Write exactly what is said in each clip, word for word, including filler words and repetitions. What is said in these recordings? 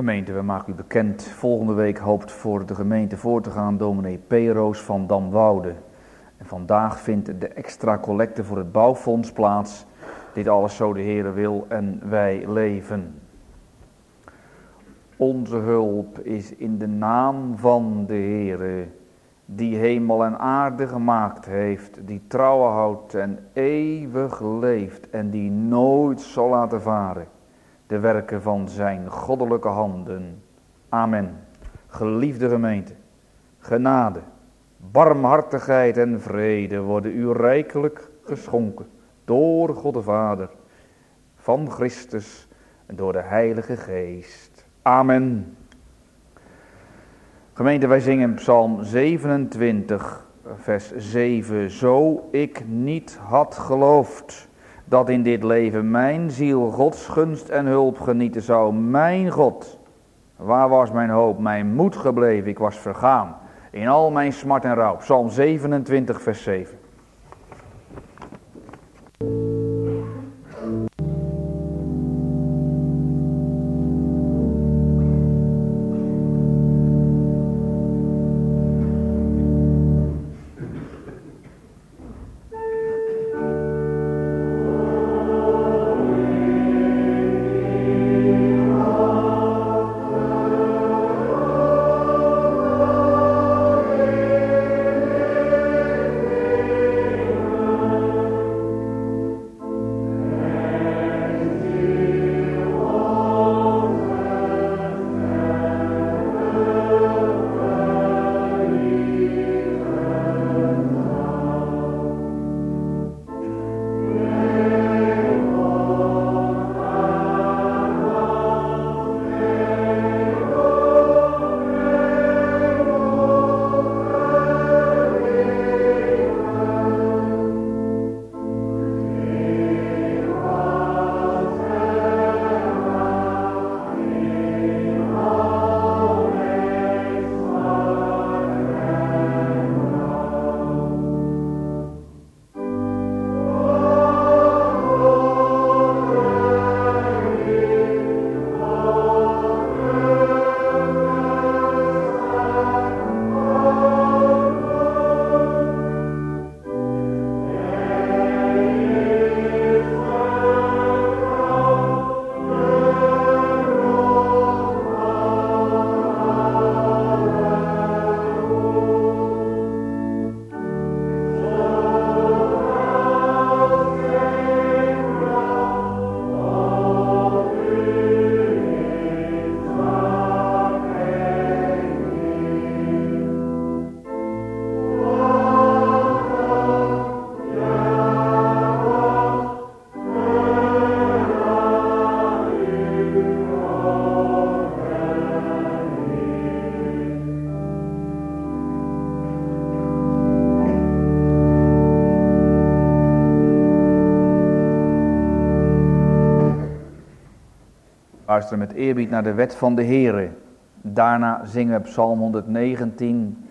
Gemeente, we maken u bekend. Volgende week hoopt voor de gemeente voor te gaan dominee Peroos van Damwoude. En vandaag vindt de extra collecte voor het bouwfonds plaats. Dit alles zo de Heere wil en wij leven. Onze hulp is in de naam van de Heere, die hemel en aarde gemaakt heeft, die trouw houdt en eeuwig leeft en die nooit zal laten varen de werken van zijn goddelijke handen. Amen. Geliefde gemeente, genade, barmhartigheid en vrede worden u rijkelijk geschonken door God de Vader, van Christus en door de Heilige Geest. Amen. Gemeente, wij zingen Psalm zevenentwintig, vers zeven. Zo ik niet had geloofd dat in dit leven mijn ziel Gods gunst en hulp genieten zou. Mijn God, waar was mijn hoop, mijn moed gebleven? Ik was vergaan in al mijn smart en rouw. Psalm zevenentwintig, vers zeven. Luisteren met eerbied naar de wet van de Heere. Daarna zingen we Psalm honderdnegentien,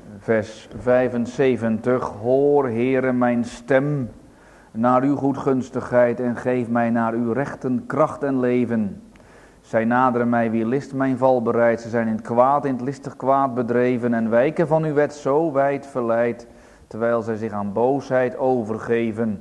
vers vijfenzeventig. Hoor, Heere, mijn stem naar uw goedgunstigheid en geef mij naar uw rechten kracht en leven. Zij naderen mij wie list mijn val bereid. Ze zijn in het kwaad, in het listig kwaad bedreven en wijken van uw wet zo wijd verleid, terwijl zij zich aan boosheid overgeven.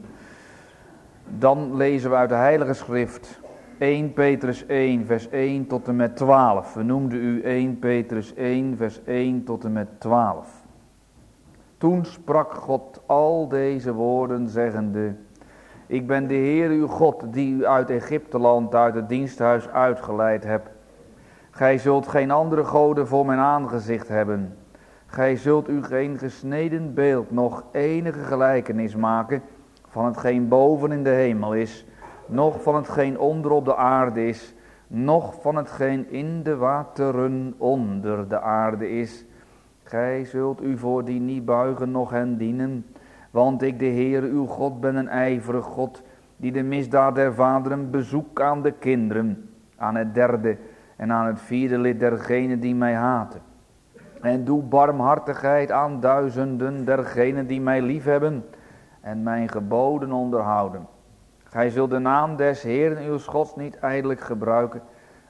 Dan lezen we uit de Heilige Schrift Eerste Petrus één, vers één tot en met twaalf. We noemden u Eerste Petrus één, vers één tot en met twaalf. Toen sprak God al deze woorden zeggende: Ik ben de Heer uw God, die u uit Egypteland, uit het diensthuis uitgeleid hebt. Gij zult geen andere goden voor mijn aangezicht hebben. Gij zult u geen gesneden beeld, nog enige gelijkenis maken van hetgeen boven in de hemel is, noch van hetgeen onder op de aarde is, noch van hetgeen in de wateren onder de aarde is. Gij zult u voor die niet buigen, noch hen dienen, want ik de Heer uw God ben een ijverig God, die de misdaad der vaderen bezoekt aan de kinderen, aan het derde en aan het vierde lid dergenen die mij haten. En doe barmhartigheid aan duizenden dergenen die mij liefhebben en mijn geboden onderhouden. Gij zult de naam des Heeren uw Gods niet ijdelijk gebruiken,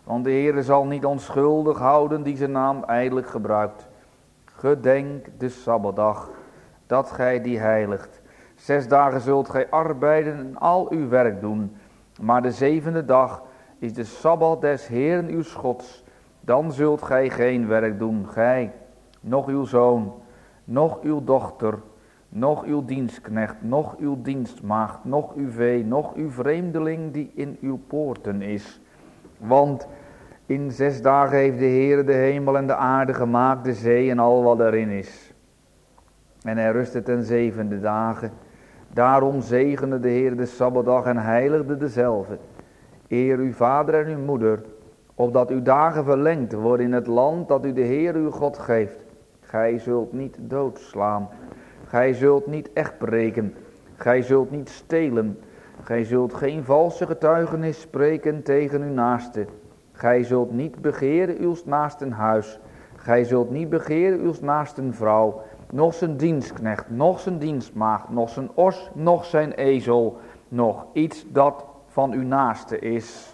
Want de Heere zal niet onschuldig houden die zijn naam ijdelijk gebruikt. Gedenk de Sabbatdag, dat gij die heiligt. Zes dagen zult gij arbeiden en al uw werk doen. Maar de zevende dag is de Sabbat des Heeren uws Gods. Dan zult gij geen werk doen, gij, noch uw zoon, noch uw dochter, noch uw dienstknecht, noch uw dienstmaagd, noch uw vee, noch uw vreemdeling die in uw poorten is. Want in zes dagen heeft de Heere de hemel en de aarde gemaakt, de zee en al wat erin is. En hij rustte ten zevende dagen. Daarom zegende de Heer de Sabbatdag en heiligde dezelve. Eer uw vader en uw moeder, opdat uw dagen verlengd worden in het land dat u de Heer uw God geeft. Gij zult niet doodslaan. Gij zult niet echt breken. Gij zult niet stelen. Gij zult geen valse getuigenis spreken tegen uw naaste. Gij zult niet begeren uw naasten huis. Gij zult niet begeren uw naasten vrouw, noch zijn dienstknecht, noch zijn dienstmaagd, noch zijn os, noch zijn ezel, noch iets dat van uw naaste is.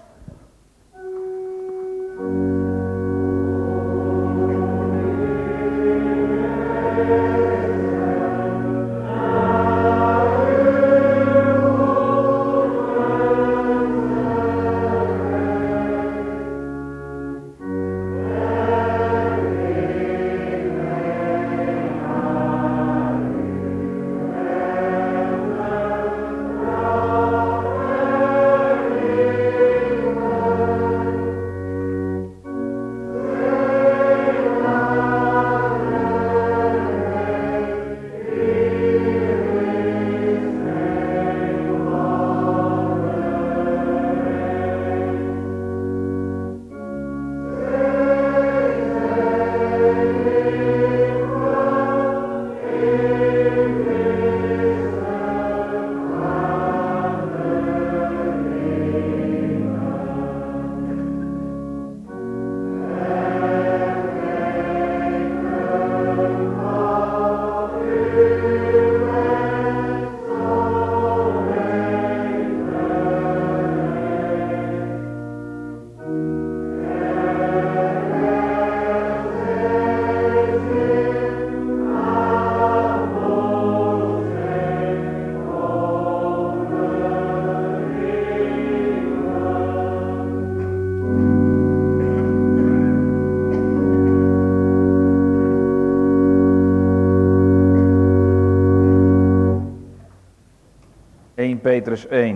eerste Petrus één.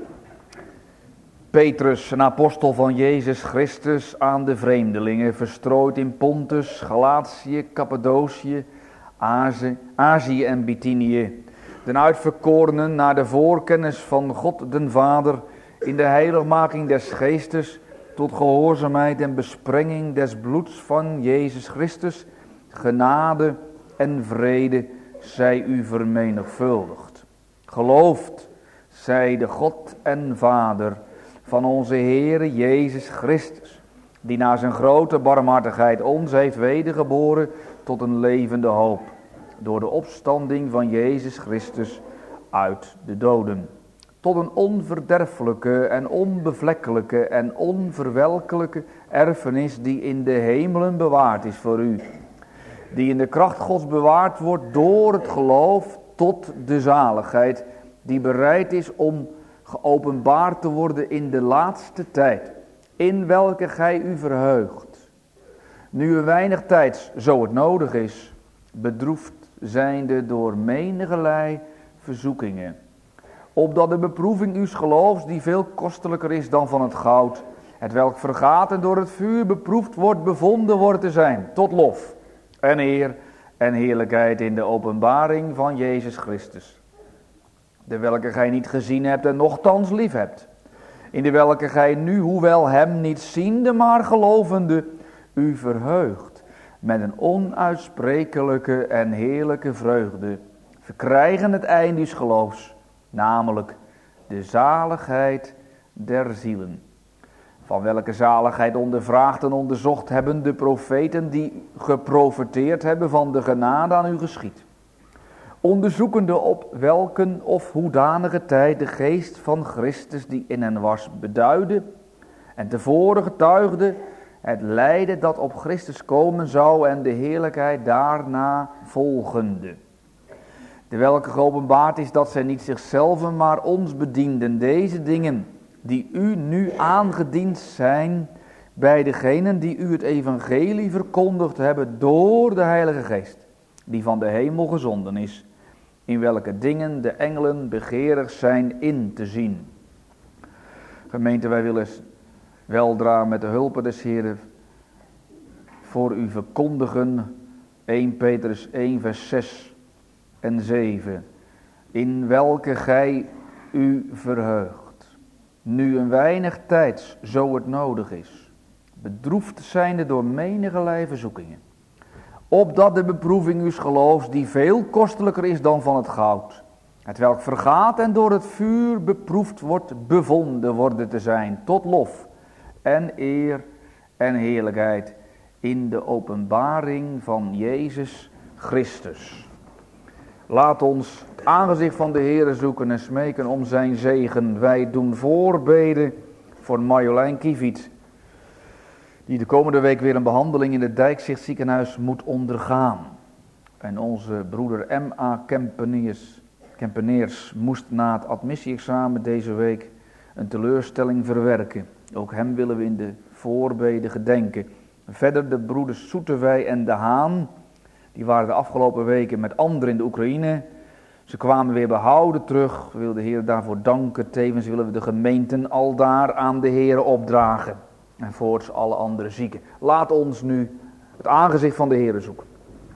Petrus, een apostel van Jezus Christus, aan de vreemdelingen, verstrooid in Pontus, Galatië, Cappadocië, Azië, Azië en Bithynië, den uitverkorenen naar de voorkennis van God den Vader, in de heiligmaking des geestes, tot gehoorzaamheid en besprenging des bloeds van Jezus Christus, genade en vrede zij u vermenigvuldigd. Gelooft zij de God en Vader van onze Heere Jezus Christus, die na zijn grote barmhartigheid ons heeft wedergeboren tot een levende hoop, door de opstanding van Jezus Christus uit de doden, tot een onverderfelijke en onbevlekkelijke en onverwelkelijke erfenis die in de hemelen bewaard is voor u, die in de kracht Gods bewaard wordt door het geloof tot de zaligheid, die bereid is om geopenbaard te worden in de laatste tijd, in welke gij u verheugt, nu een weinig tijds, zo het nodig is, bedroefd zijnde door menigerlei verzoekingen, opdat de beproeving uws geloofs, die veel kostelijker is dan van het goud, het welk vergaat en door het vuur beproefd wordt, bevonden wordt te zijn, tot lof en eer en heerlijkheid in de openbaring van Jezus Christus, de welke gij niet gezien hebt en nochtans lief hebt, in de welke gij nu, hoewel hem niet ziende, maar gelovende, u verheugt met een onuitsprekelijke en heerlijke vreugde, verkrijgen het eind uws geloofs, namelijk de zaligheid der zielen. Van welke zaligheid ondervraagd en onderzocht hebben de profeten die geprofeteerd hebben van de genade aan u geschied, onderzoekende op welken of hoedanige tijd de geest van Christus die in hen was beduidde, En tevoren getuigde het lijden dat op Christus komen zou en de heerlijkheid daarna volgende. De welke geopenbaard is dat zij niet zichzelf, maar ons bedienden. Deze dingen die u nu aangediend zijn bij degenen die u het evangelie verkondigd hebben door de Heilige Geest, die van de hemel gezonden is, in welke dingen de engelen begeerig zijn in te zien. Gemeente, wij willen weldra met de hulp des Heeren voor u verkondigen, eerste Petrus één vers zes en zeven, in welke gij u verheugt, nu een weinig tijds, zo het nodig is, bedroefd zijnde door menigerlei verzoekingen, opdat de beproeving uws geloofs, die veel kostelijker is dan van het goud, het welk vergaat en door het vuur beproefd wordt, bevonden worden te zijn, tot lof en eer en heerlijkheid in de openbaring van Jezus Christus. Laat ons het aangezicht van de Heere zoeken en smeken om zijn zegen. Wij doen voorbeden voor Marjolein Kieviet, die de komende week weer een behandeling in het Dijkzicht ziekenhuis moet ondergaan. En onze broeder M A Kempeneers, Kempeneers moest na het admissie-examen deze week een teleurstelling verwerken. Ook hem willen we in de voorbeden gedenken. Verder de broeders Soetewij en De Haan, die waren de afgelopen weken met anderen in de Oekraïne. Ze kwamen weer behouden terug. We willen de Heer daarvoor danken. Tevens willen we de gemeenten aldaar aan de Heer opdragen. En voorts alle andere zieken. Laat ons nu het aangezicht van de Heer zoeken.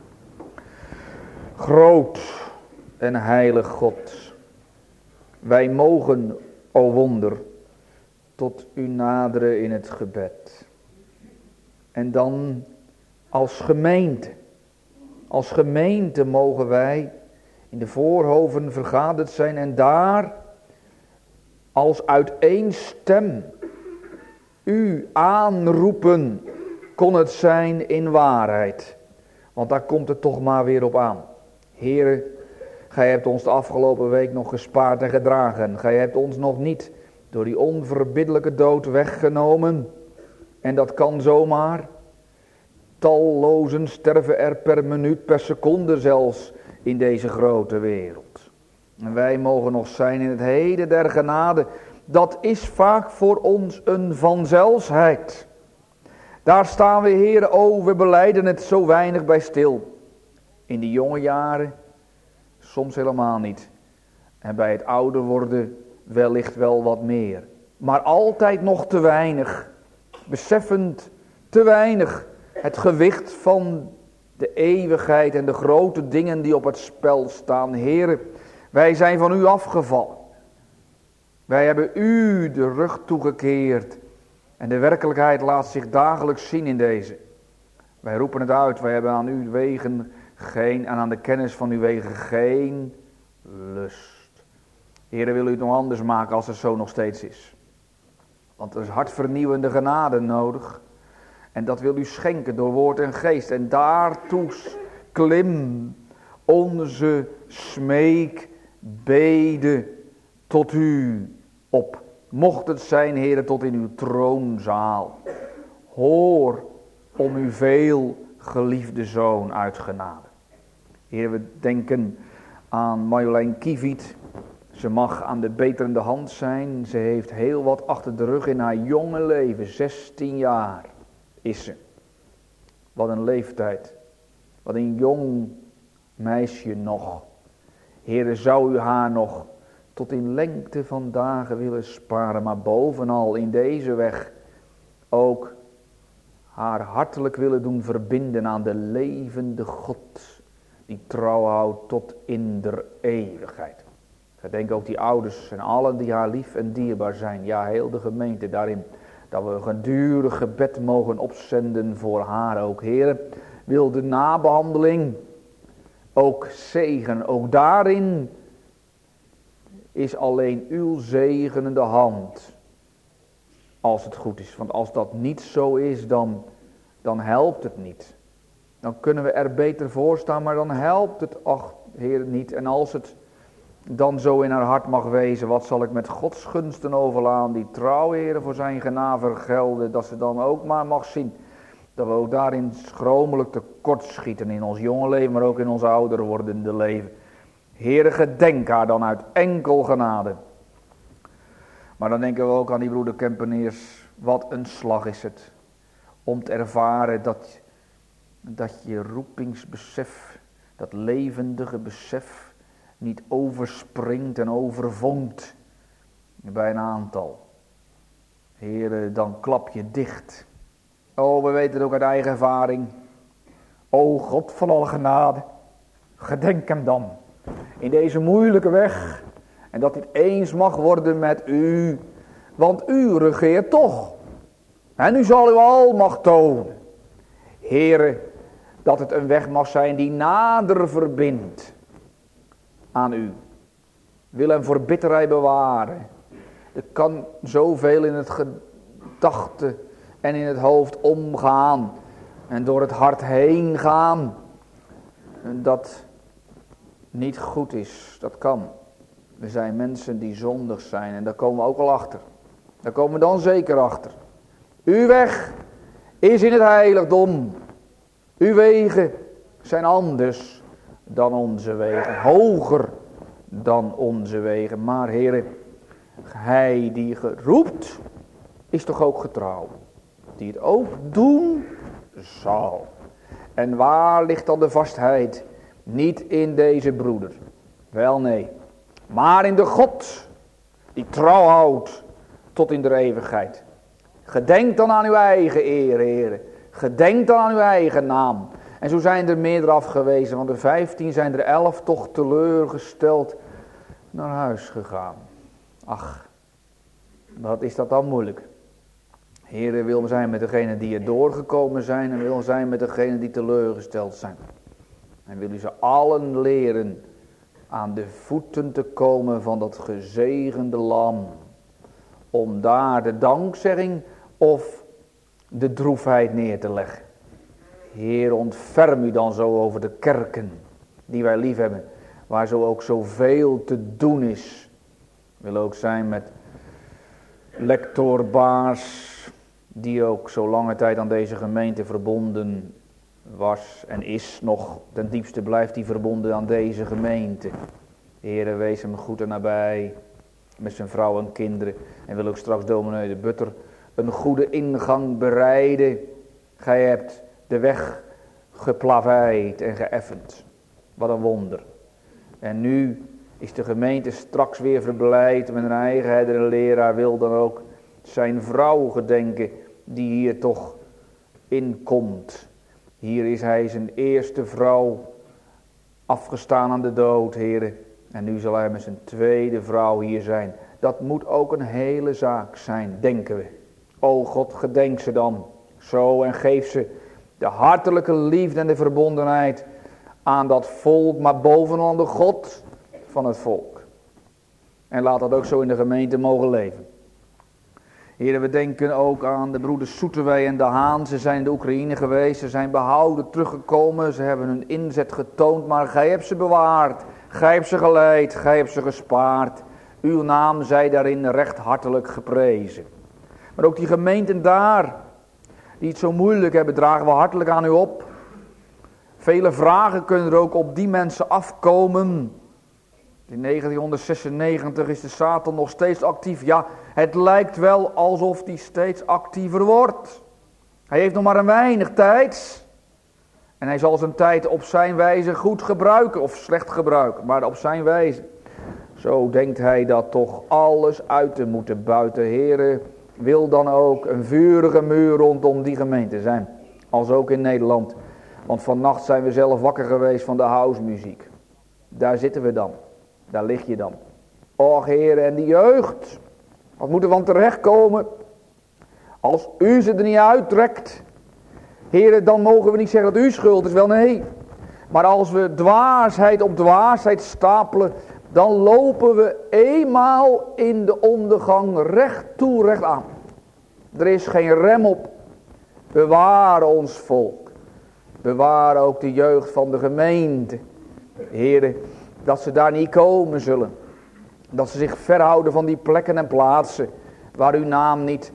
Groot en heilig God, wij mogen, o wonder, tot u naderen in het gebed. En dan als gemeente, als gemeente mogen wij in de voorhoven vergaderd zijn en daar als uit één stem u aanroepen, kon het zijn in waarheid. Want daar komt het toch maar weer op aan. Heere, gij hebt ons de afgelopen week nog gespaard en gedragen. Gij hebt ons nog niet door die onverbiddelijke dood weggenomen. En dat kan zomaar. Tallozen sterven er per minuut, per seconde zelfs in deze grote wereld. En wij mogen nog zijn in het heden der genade. Dat is vaak voor ons een vanzelfsheid. Daar staan we, Heere, o, we belijden het zo weinig bij stil. In de jonge jaren soms helemaal niet. En bij het ouder worden wellicht wel wat meer. Maar altijd nog te weinig. Beseffend te weinig het gewicht van de eeuwigheid en de grote dingen die op het spel staan. Heere, wij zijn van u afgevallen. Wij hebben u de rug toegekeerd. En de werkelijkheid laat zich dagelijks zien in deze. Wij roepen het uit, wij hebben aan uw wegen geen, en aan de kennis van uw wegen geen lust. Heere, wil u het nog anders maken als het zo nog steeds is. Want er is hartvernieuwende genade nodig. En dat wil u schenken door woord en geest. En daartoe klim onze smeekbede tot u op. Mocht het zijn, Heere, tot in uw troonzaal. Hoor om uw veel geliefde zoon uit genade. Heere, we denken aan Marjolein Kieviet. Ze mag aan de beterende hand zijn. Ze heeft heel wat achter de rug in haar jonge leven. zestien jaar is ze. Wat een leeftijd. Wat een jong meisje nog. Heere, zou u haar nog tot in lengte van dagen willen sparen. Maar bovenal in deze weg ook haar hartelijk willen doen verbinden aan de levende God. Die trouw houdt tot in der eeuwigheid. Ik denk ook die ouders en allen die haar lief en dierbaar zijn. Ja, heel de gemeente daarin. Dat we een gedurig gebed mogen opzenden voor haar ook. Heere, wil de nabehandeling ook zegen. Ook daarin is alleen uw zegenende hand. Als het goed is. Want als dat niet zo is, dan, dan helpt het niet. Dan kunnen we er beter voor staan, maar dan helpt het, ach Heer, niet. En als het dan zo in haar hart mag wezen. Wat zal ik met Gods gunsten overlaan, die trouw, Heere, voor zijn genade vergelden. Dat ze dan ook maar mag zien dat we ook daarin schromelijk tekort schieten in ons jonge leven, maar ook in ons ouder wordende leven. Heere, gedenk haar dan uit enkel genade. Maar dan denken we ook aan die broeder Kempeneers. Wat een slag is het om te ervaren dat, dat je roepingsbesef, dat levendige besef, niet overspringt en overvonkt bij een aantal. Heere, dan klap je dicht. Oh, we weten het ook uit eigen ervaring. O God van alle genade, gedenk hem dan in deze moeilijke weg. En dat dit eens mag worden met u, want u regeert toch. En u zal uw almacht tonen. Heere, dat het een weg mag zijn die nader verbindt aan u. Wil hem voor bitterheid bewaren. Er kan zoveel in het gedachte en in het hoofd omgaan en door het hart heen gaan, dat niet goed is. Dat kan. We zijn mensen die zondig zijn en daar komen we ook al achter. Daar komen we dan zeker achter. Uw weg is in het heiligdom. Uw wegen zijn anders dan onze wegen. Hoger dan onze wegen. Maar Heere, hij die geroept is toch ook getrouw. Die het ook doen zal. En waar ligt dan de vastheid? Niet in deze broeder. Wel nee. Maar in de God die trouw houdt tot in de eeuwigheid. Gedenk dan aan uw eigen eer, Heere. Gedenk dan aan uw eigen naam. En zo zijn er meerdere afgewezen. Want er vijftien zijn er elf toch teleurgesteld naar huis gegaan. Ach, wat is dat dan moeilijk. Heere, wil zijn met degenen die er doorgekomen zijn. En wil zijn met degenen die teleurgesteld zijn. En wil u ze allen leren aan de voeten te komen van dat gezegende lam. Om daar de dankzegging of de droefheid neer te leggen. Heer, ontferm u dan zo over de kerken die wij lief hebben. Waar zo ook zoveel te doen is. Wil ook zijn met lector Baars, die ook zo lange tijd aan deze gemeente verbonden was en is nog. Ten diepste blijft hij verbonden aan deze gemeente. Heere, wees hem goed en nabij. Met zijn vrouw en kinderen. En wil ook straks dominee de Butter een goede ingang bereiden. Gij hebt de weg geplaveid en geëffend. Wat een wonder. En nu is de gemeente straks weer verblijd met een eigen herder en leraar. Wil dan ook zijn vrouw gedenken die hier toch inkomt. Hier is hij zijn eerste vrouw afgestaan aan de dood, Heere. En nu zal hij met zijn tweede vrouw hier zijn. Dat moet ook een hele zaak zijn, denken we. O God, gedenk ze dan zo en geef ze de hartelijke liefde en de verbondenheid aan dat volk, maar bovenal aan de God van het volk. En laat dat ook zo in de gemeente mogen leven. Heren, we denken ook aan de broeders Soeterwij en De Haan. Ze zijn in de Oekraïne geweest, ze zijn behouden teruggekomen, ze hebben hun inzet getoond, maar gij hebt ze bewaard, gij hebt ze geleid, gij hebt ze gespaard. Uw naam zij daarin recht hartelijk geprezen. Maar ook die gemeenten daar, die het zo moeilijk hebben, dragen we hartelijk aan u op. Vele vragen kunnen er ook op die mensen afkomen. In negentienhonderdzesennegentig is de Satan nog steeds actief. Ja, het lijkt wel alsof hij steeds actiever wordt. Hij heeft nog maar een weinig tijd. En hij zal zijn tijd op zijn wijze goed gebruiken of slecht gebruiken. Maar op zijn wijze. Zo denkt hij dat toch alles uit te moeten buiten. Heren, wil dan ook een vurige muur rondom die gemeente zijn. Als ook in Nederland. Want vannacht zijn we zelf wakker geweest van de housemuziek. Daar zitten we dan. Daar lig je dan. Och Heer, en die jeugd. Wat moet er van terechtkomen? Als u ze er niet uittrekt. Heer, dan mogen we niet zeggen dat u schuld is. Wel nee. Maar als we dwaasheid op dwaasheid stapelen. Dan lopen we eenmaal in de ondergang recht toe, recht aan. Er is geen rem op. Bewaar ons volk. Bewaar ook de jeugd van de gemeente. Heer, dat ze daar niet komen zullen. Dat ze zich verhouden van die plekken en plaatsen waar uw naam niet,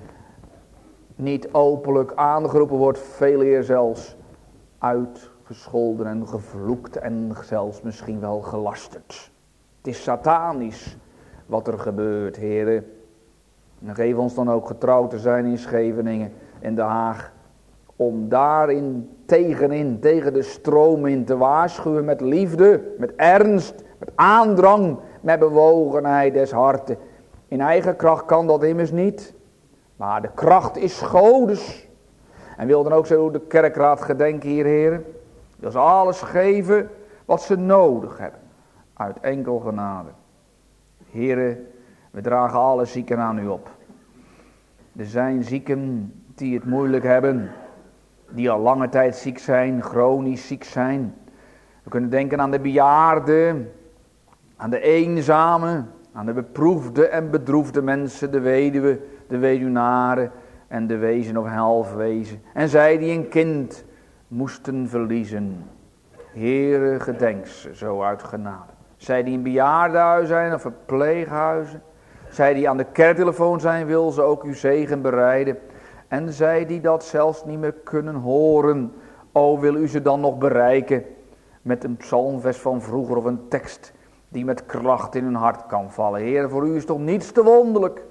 niet openlijk aangeroepen wordt, veel eer zelfs uitgescholden en gevloekt en zelfs misschien wel gelasterd. Het is satanisch wat er gebeurt, heren. En geef ons dan ook getrouw te zijn in Scheveningen en Den Haag, om daarin tegenin, tegen de stroom in te waarschuwen met liefde, met ernst, met aandrang, met bewogenheid des harten. In eigen kracht kan dat immers niet, maar de kracht is Godes. En wil dan ook zo de kerkraad gedenken hier, heren, dat ze alles geven wat ze nodig hebben, uit enkel genade. Heren, we dragen alle zieken aan u op. Er zijn zieken die het moeilijk hebben, die al lange tijd ziek zijn, chronisch ziek zijn. We kunnen denken aan de bejaarden, aan de eenzamen, aan de beproefde en bedroefde mensen, de weduwe, de weduwnaren en de wezen of halfwezen. En zij die een kind moesten verliezen. Heere, gedenk ze zo uit genade. Zij die in bejaardenhuizen zijn of verpleeghuizen. Zij die aan de kerktelefoon zijn, wil ze ook uw zegen bereiden. En zij die dat zelfs niet meer kunnen horen, o, wil u ze dan nog bereiken met een psalmvers van vroeger of een tekst die met kracht in hun hart kan vallen. Heer, voor u is toch niets te wonderlijk.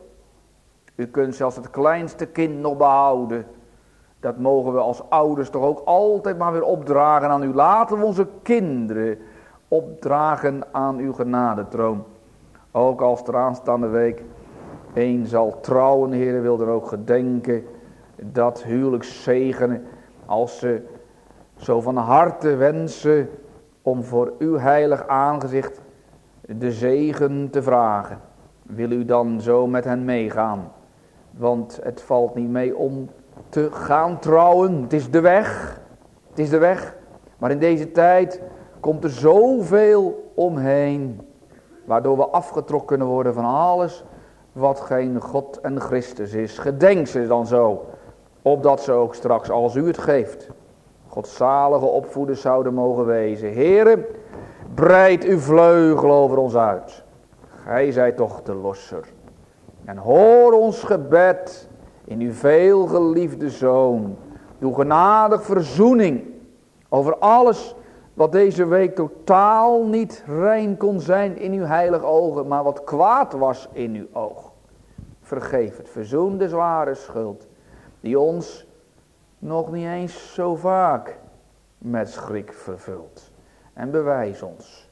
U kunt zelfs het kleinste kind nog behouden. Dat mogen we als ouders toch ook altijd maar weer opdragen aan u. Laten we onze kinderen opdragen aan uw genadetroon. Ook als er aanstaande week een zal trouwen, Heer, wil er ook gedenken dat huwelijk zegenen, als ze zo van harte wensen om voor uw heilig aangezicht de zegen te vragen. Wil u dan zo met hen meegaan? Want het valt niet mee om te gaan trouwen. Het is de weg. Het is de weg. Maar in deze tijd komt er zoveel omheen, waardoor we afgetrokken kunnen worden van alles wat geen God en Christus is. Gedenk ze dan zo, opdat ze ook straks, als u het geeft, godzalige opvoeders zouden mogen wezen. Heere, breid uw vleugel over ons uit. Gij zijt toch de losser. En hoor ons gebed in uw veelgeliefde Zoon. Doe genadig verzoening over alles wat deze week totaal niet rein kon zijn in uw heilige ogen, maar wat kwaad was in uw oog. Vergeef het, verzoen de zware schuld, die ons nog niet eens zo vaak met schrik vervult. En bewijs ons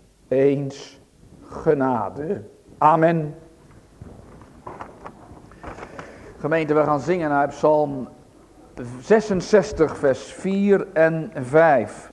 eens genade. Amen. Gemeente, we gaan zingen naar Psalm zesenzestig, vers vier en vijf.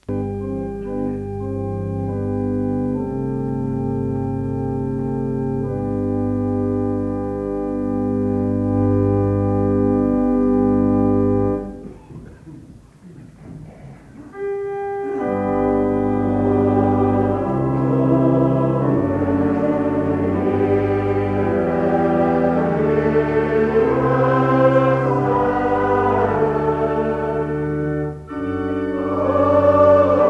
Oh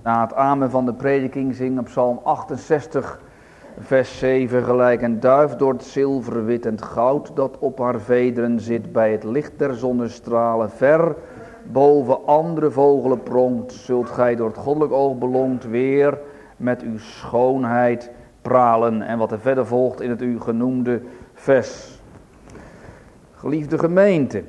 Na het amen van de prediking zingen op Psalm achtenzestig, vers zeven. Gelijk een duif door het zilver, wit en het goud dat op haar vederen zit, bij het licht der zonnestralen, ver boven andere vogelen pronkt, zult gij door het goddelijk oog belonkt weer met uw schoonheid pralen. En wat er verder volgt in het u genoemde vers. Geliefde gemeente,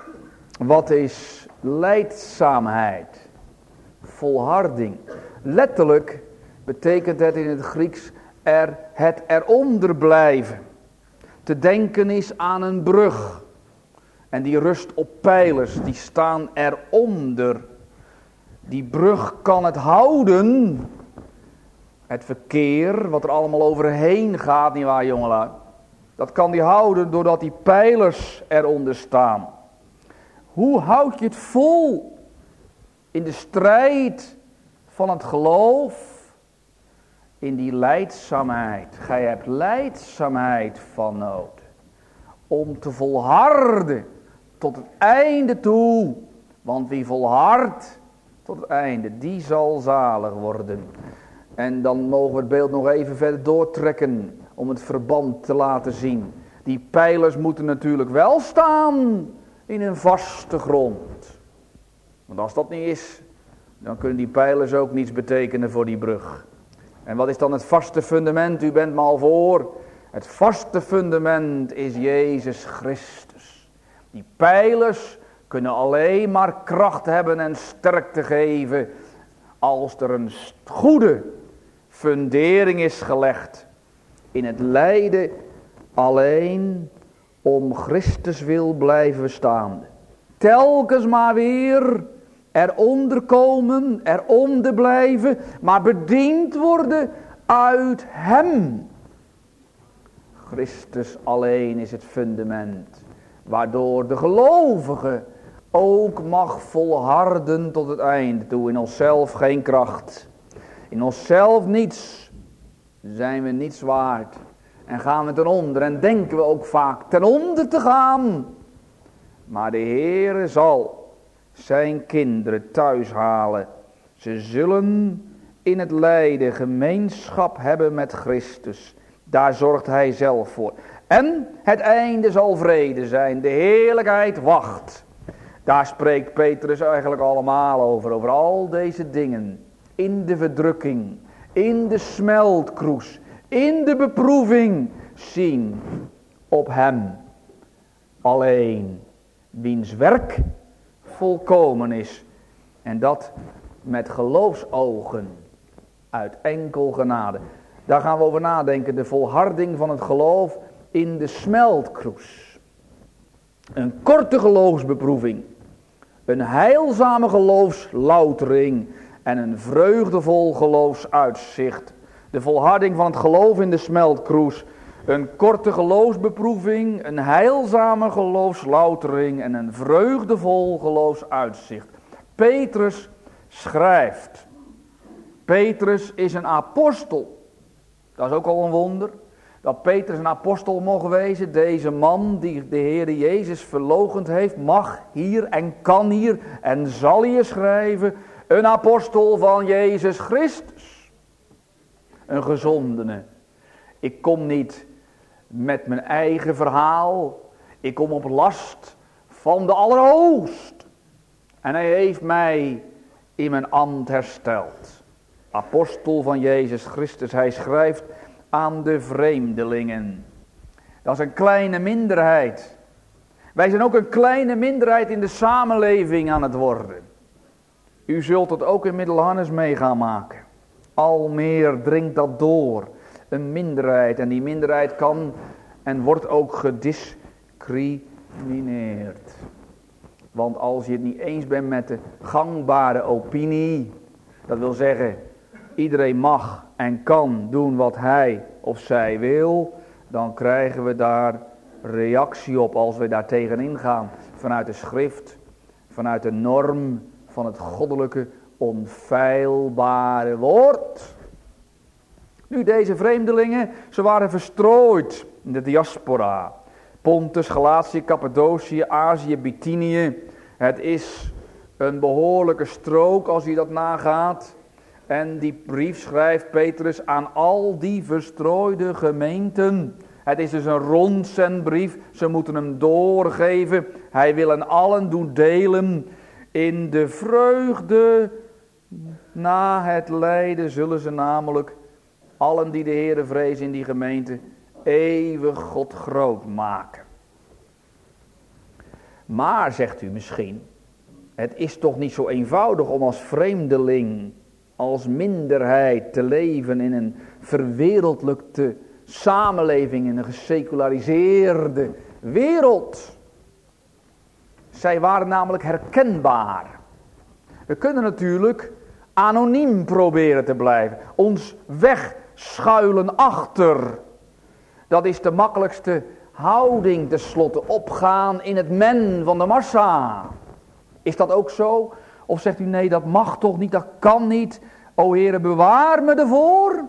wat is lijdzaamheid? Volharding. Letterlijk betekent het in het Grieks er, het eronder blijven. Te denken is aan een brug. En die rust op pijlers, die staan eronder. Die brug kan het houden. Het verkeer, wat er allemaal overheen gaat, nietwaar jongelui. Dat kan die houden doordat die pijlers eronder staan. Hoe houd je het vol in de strijd van het geloof? In die lijdzaamheid. Gij hebt lijdzaamheid van nood. Om te volharden tot het einde toe. Want wie volhardt tot het einde, die zal zalig worden. En dan mogen we het beeld nog even verder doortrekken. Om het verband te laten zien. Die pijlers moeten natuurlijk wel staan in een vaste grond. Want als dat niet is, dan kunnen die pijlers ook niets betekenen voor die brug. En wat is dan het vaste fundament? U bent me al voor. Het vaste fundament is Jezus Christus. Die pijlers kunnen alleen maar kracht hebben en sterkte geven als er een goede fundering is gelegd in het lijden alleen om Christus wil blijven staan. Telkens maar weer eronder komen, eronder blijven, maar bediend worden uit hem. Christus alleen is het fundament, waardoor de gelovige ook mag volharden tot het einde toe. In onszelf geen kracht, in onszelf niets, zijn we niets waard. En gaan we ten onder en denken we ook vaak ten onder te gaan. Maar de Heere zal zijn kinderen thuis halen. Ze zullen in het lijden gemeenschap hebben met Christus. Daar zorgt hij zelf voor. En het einde zal vrede zijn. De heerlijkheid wacht. Daar spreekt Petrus eigenlijk allemaal over. Over al deze dingen. In de verdrukking. In de smeltkroes. In de beproeving. Zien op hem alleen. Wiens werk volkomen is. En dat met geloofsogen. Uit enkel genade. Daar gaan we over nadenken. De volharding van het geloof in de smeltkroes. Een korte geloofsbeproeving. Een heilzame geloofsloutering. En een vreugdevol geloofsuitzicht. De volharding van het geloof in de smeltkroes. Een korte geloofsbeproeving. Een heilzame geloofsloutering. En een vreugdevol geloofsuitzicht. Petrus schrijft. Petrus is een apostel. Dat is ook al een wonder. Dat Petrus een apostel mocht wezen. Deze man die de Heer Jezus verloochend heeft. Mag hier en kan hier en zal hier schrijven. Een apostel van Jezus Christus. Een gezondene. Ik kom niet met mijn eigen verhaal. Ik kom op last van de Allerhoogst. En hij heeft mij in mijn ambt hersteld. Apostel van Jezus Christus. Hij schrijft aan de vreemdelingen. Dat is een kleine minderheid. Wij zijn ook een kleine minderheid in de samenleving aan het worden. U zult het ook in Middelharnis mee gaan maken. Al meer dringt dat door. Een minderheid. En die minderheid kan en wordt ook gediscrimineerd. Want als je het niet eens bent met de gangbare opinie. Dat wil zeggen, iedereen mag en kan doen wat hij of zij wil. Dan krijgen we daar reactie op als we daar tegenin gaan. Vanuit de schrift, vanuit de norm van het goddelijke onfeilbare woord. Nu deze vreemdelingen, ze waren verstrooid in de diaspora. Pontus, Galatië, Cappadocië, Azië, Bithynië. Het is een behoorlijke strook als je dat nagaat. En die brief schrijft Petrus aan al die verstrooide gemeenten. Het is dus een rondzendbrief. Ze moeten hem doorgeven. Hij wil hen allen doen delen in de vreugde. Na het lijden zullen ze namelijk, allen die de Heere vrezen in die gemeente, eeuwig God groot maken. Maar, zegt u misschien, het is toch niet zo eenvoudig om als vreemdeling, als minderheid te leven in een verwereldlijkte samenleving, in een geseculariseerde wereld. Zij waren namelijk herkenbaar. We kunnen natuurlijk anoniem proberen te blijven, ons wegschuilen achter. Dat is de makkelijkste houding tenslotte, opgaan in het men van de massa. Is dat ook zo? Of zegt u nee, dat mag toch niet, dat kan niet. O Heere, bewaar me ervoor.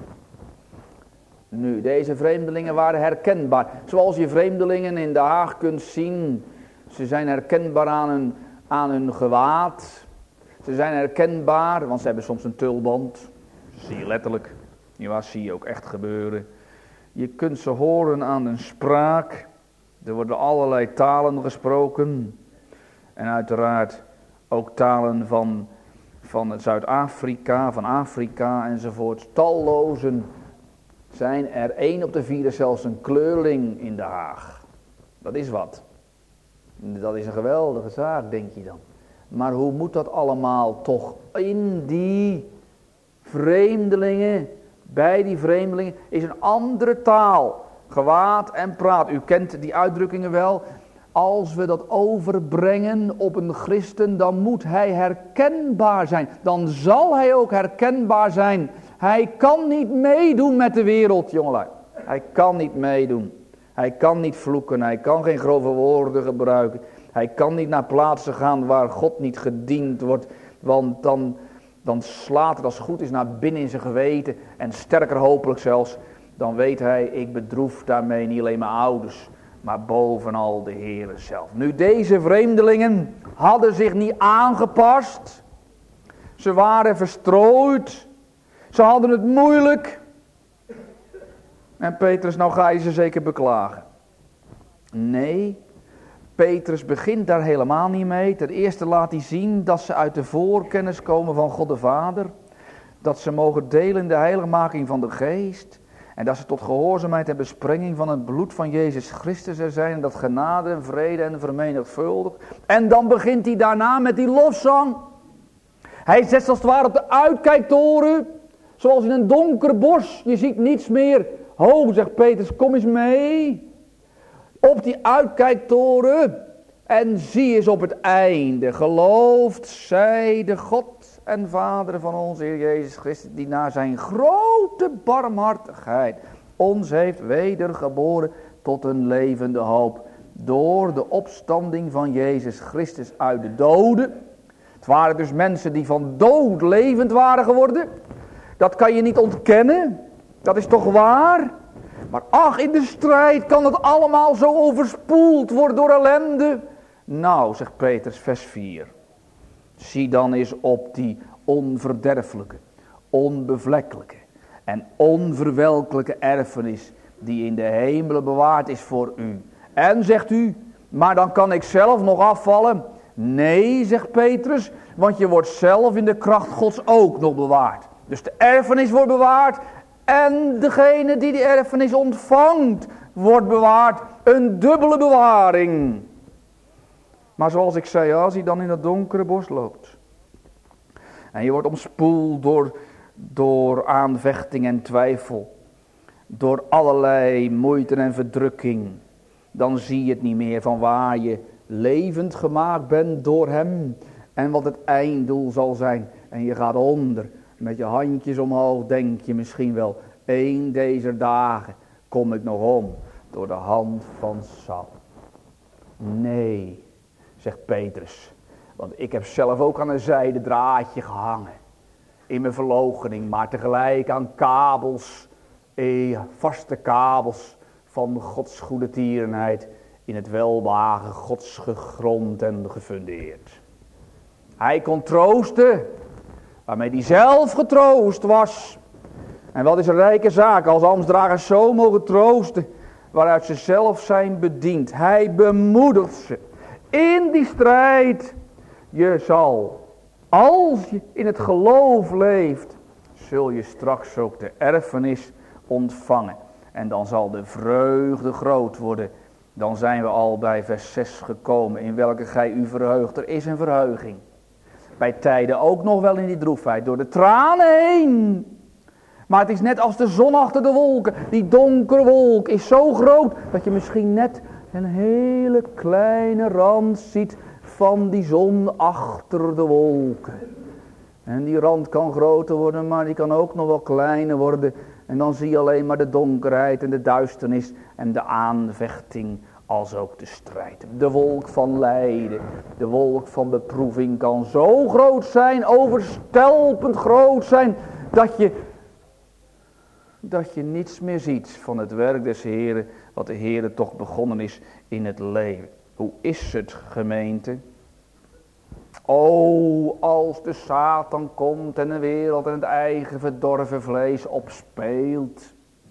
Nu, deze vreemdelingen waren herkenbaar. Zoals je vreemdelingen in Den Haag kunt zien. Ze zijn herkenbaar aan hun, aan hun gewaad. Ze zijn herkenbaar, want ze hebben soms een tulband. Dat zie je letterlijk. Ja, zie je ook echt gebeuren. Je kunt ze horen aan hun spraak. Er worden allerlei talen gesproken. En uiteraard ook talen van, van Zuid-Afrika, van Afrika enzovoort. Tallozen zijn er. Één op de vier is zelfs een kleurling in Den Haag. Dat is wat. Dat is een geweldige zaak, denk je dan. Maar hoe moet dat allemaal toch in die vreemdelingen, bij die vreemdelingen, is een andere taal. Gewaad en praat. U kent die uitdrukkingen wel. Als we dat overbrengen op een christen, dan moet hij herkenbaar zijn. Dan zal hij ook herkenbaar zijn. Hij kan niet meedoen met de wereld, jongelui. Hij kan niet meedoen. Hij kan niet vloeken. Hij kan geen grove woorden gebruiken. Hij kan niet naar plaatsen gaan waar God niet gediend wordt. Want dan, dan slaat het als het goed is naar binnen in zijn geweten. En sterker hopelijk zelfs, dan weet hij, ik bedroef daarmee niet alleen mijn ouders, maar bovenal de Heere zelf. Nu, deze vreemdelingen hadden zich niet aangepast. Ze waren verstrooid. Ze hadden het moeilijk. En Petrus, nou ga je ze zeker beklagen. Nee, Petrus begint daar helemaal niet mee. Ten eerste laat hij zien dat ze uit de voorkennis komen van God de Vader. Dat ze mogen delen in de heiligmaking van de Geest. En dat ze tot gehoorzaamheid en besprenging van het bloed van Jezus Christus er zijn. En dat genade en vrede en vermenigvuldigd. En dan begint hij daarna met die lofzang. Hij zet als het ware op de uitkijktoren. Zoals in een donker bos. Je ziet niets meer. Ho, zegt Petrus, kom eens mee. Op die uitkijktoren. En zie eens op het einde. Geloofd zij de God en Vader van onze Heer Jezus Christus, die naar zijn grote barmhartigheid ons heeft wedergeboren tot een levende hoop. Door de opstanding van Jezus Christus uit de doden. Het waren dus mensen die van dood levend waren geworden. Dat kan je niet ontkennen. Dat is toch waar? Maar ach, in de strijd kan het allemaal zo overspoeld worden door ellende. Nou, zegt Petrus, vers vier. Zie dan eens op die onverderfelijke, onbevlekkelijke en onverwelkelijke erfenis die in de hemelen bewaard is voor u. En zegt u, maar dan kan ik zelf nog afvallen. Nee, zegt Petrus, want je wordt zelf in de kracht Gods ook nog bewaard. Dus de erfenis wordt bewaard en degene die die erfenis ontvangt wordt bewaard. Een dubbele bewaring. Maar zoals ik zei, als hij dan in dat donkere bos loopt. En je wordt omspoeld door, door aanvechting en twijfel. Door allerlei moeite en verdrukking. Dan zie je het niet meer van waar je levend gemaakt bent door hem. En wat het einddoel zal zijn. En je gaat onder. Met je handjes omhoog denk je misschien wel. Eén deze dagen kom ik nog om. Door de hand van Saul. Nee, zegt Petrus. Want ik heb zelf ook aan een zijden draadje gehangen. In mijn verloochening. Maar tegelijk aan kabels. Eh, vaste kabels. Van Gods goede tierenheid. In het welbehagen Gods gegrond en gefundeerd. Hij kon troosten. waarmee hij zelf getroost was. En wat is een rijke zaak als ambtsdragers zo mogen troosten, waaruit ze zelf zijn bediend. Hij bemoedigt ze in die strijd. Je zal, als je in het geloof leeft, zul je straks ook de erfenis ontvangen. En dan zal de vreugde groot worden. Dan zijn we al bij vers zes gekomen, in welke gij u verheugt. Er is een verheuging. Bij tijden ook nog wel in die droefheid, door de tranen heen. Maar het is net als de zon achter de wolken. Die donkere wolk is zo groot, dat je misschien net een hele kleine rand ziet van die zon achter de wolken. En die rand kan groter worden, maar die kan ook nog wel kleiner worden. En dan zie je alleen maar de donkerheid en de duisternis en de aanvechting als ook de strijd. De wolk van lijden, de wolk van beproeving kan zo groot zijn, overstelpend groot zijn, dat je, dat je niets meer ziet van het werk des Heeren, wat de Heere toch begonnen is in het leven. Hoe is het, gemeente? O, als de Satan komt en de wereld en het eigen verdorven vlees opspeelt.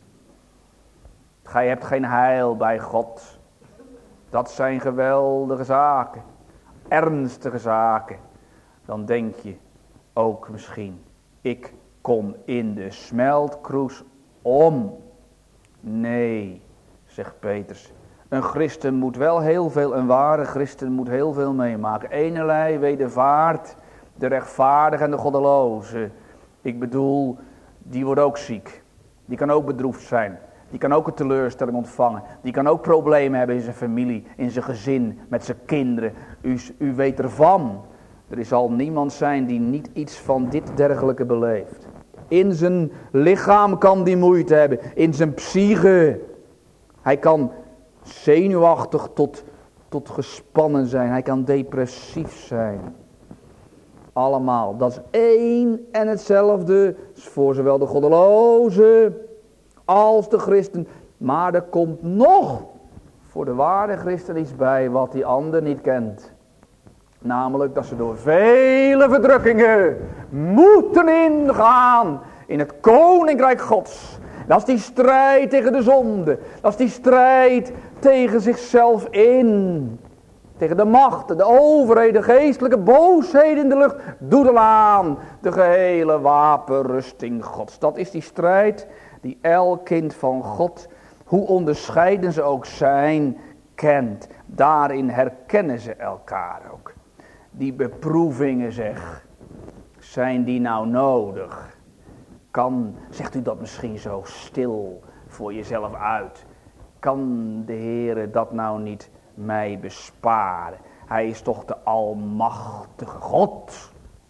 Gij hebt geen heil bij God. Dat zijn geweldige zaken. Ernstige zaken. Dan denk je ook misschien, ik kom in de smeltkroes om. Nee, zegt Petrus. Een christen moet wel heel veel, een ware christen moet heel veel meemaken. Enerlei wedervaart, de rechtvaardige en de goddeloze. Ik bedoel, die wordt ook ziek. Die kan ook bedroefd zijn. Die kan ook een teleurstelling ontvangen. Die kan ook problemen hebben in zijn familie, in zijn gezin, met zijn kinderen. U, u weet ervan. Er zal niemand zijn die niet iets van dit dergelijke beleeft. In zijn lichaam kan die moeite hebben. In zijn psyche. Hij kan zenuwachtig tot, tot gespannen zijn. Hij kan depressief zijn. Allemaal. Dat is één en hetzelfde. Dat is voor zowel de goddeloze als de christen. Maar er komt nog voor de ware christen iets bij wat die ander niet kent. Namelijk dat ze door vele verdrukkingen moeten ingaan in het koninkrijk Gods. Dat is die strijd tegen de zonde. Dat is die strijd tegen zichzelf in. Tegen de machten, de overheden, de geestelijke boosheden in de lucht. Doedel aan de gehele wapenrusting Gods. Dat is die strijd die elk kind van God, hoe onderscheiden ze ook zijn, kent. Daarin herkennen ze elkaar ook. Die beproevingen zeg, zijn die nou nodig? Kan, zegt u dat misschien zo stil voor jezelf uit? Kan de Heere dat nou niet mij besparen? Hij is toch de almachtige God.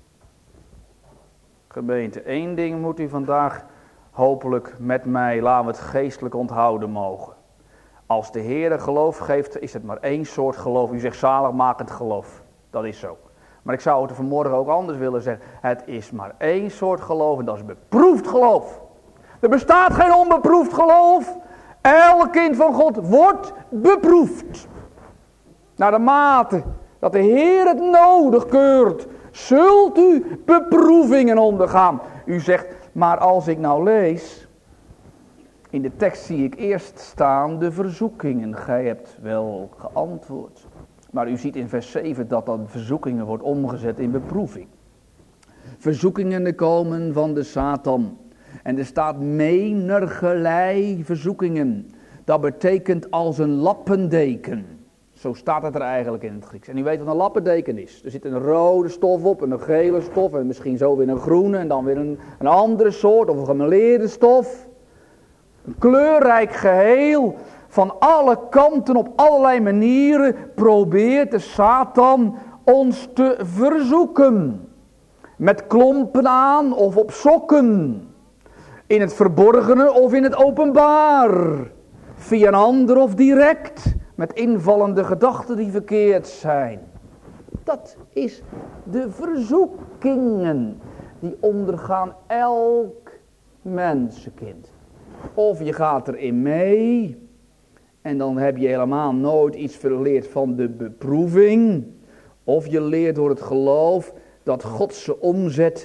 Gemeente, één ding moet u vandaag hopelijk met mij, laten we het geestelijk onthouden mogen. Als de Heere geloof geeft, is het maar één soort geloof. U zegt zaligmakend geloof. Dat is zo. Maar ik zou het vanmorgen ook anders willen zeggen. Het is maar één soort geloof en dat is beproefd geloof. Er bestaat geen onbeproefd geloof. Elk kind van God wordt beproefd. Naar de mate dat de Heer het nodig keurt, zult u beproevingen ondergaan. U zegt, maar als ik nou lees, in de tekst zie ik eerst staan de verzoekingen. Gij hebt wel geantwoord. Maar u ziet in vers zeven dat dan verzoekingen wordt omgezet in beproeving. Verzoekingen komen van de Satan. En er staat menigelijk verzoekingen. Dat betekent als een lappendeken. Zo staat het er eigenlijk in het Grieks. En u weet wat een lappendeken is. Er zit een rode stof op en een gele stof en misschien zo weer een groene en dan weer een, een andere soort of een gemeleerde stof. Een kleurrijk geheel. Van alle kanten op allerlei manieren probeert de Satan ons te verzoeken. Met klompen aan of op sokken. In het verborgene of in het openbaar. Via een ander of direct. Met invallende gedachten die verkeerd zijn. Dat is de verzoekingen die ondergaan elk mensenkind. Of je gaat erin mee. En dan heb je helemaal nooit iets verleerd van de beproeving. Of je leert door het geloof dat God ze omzet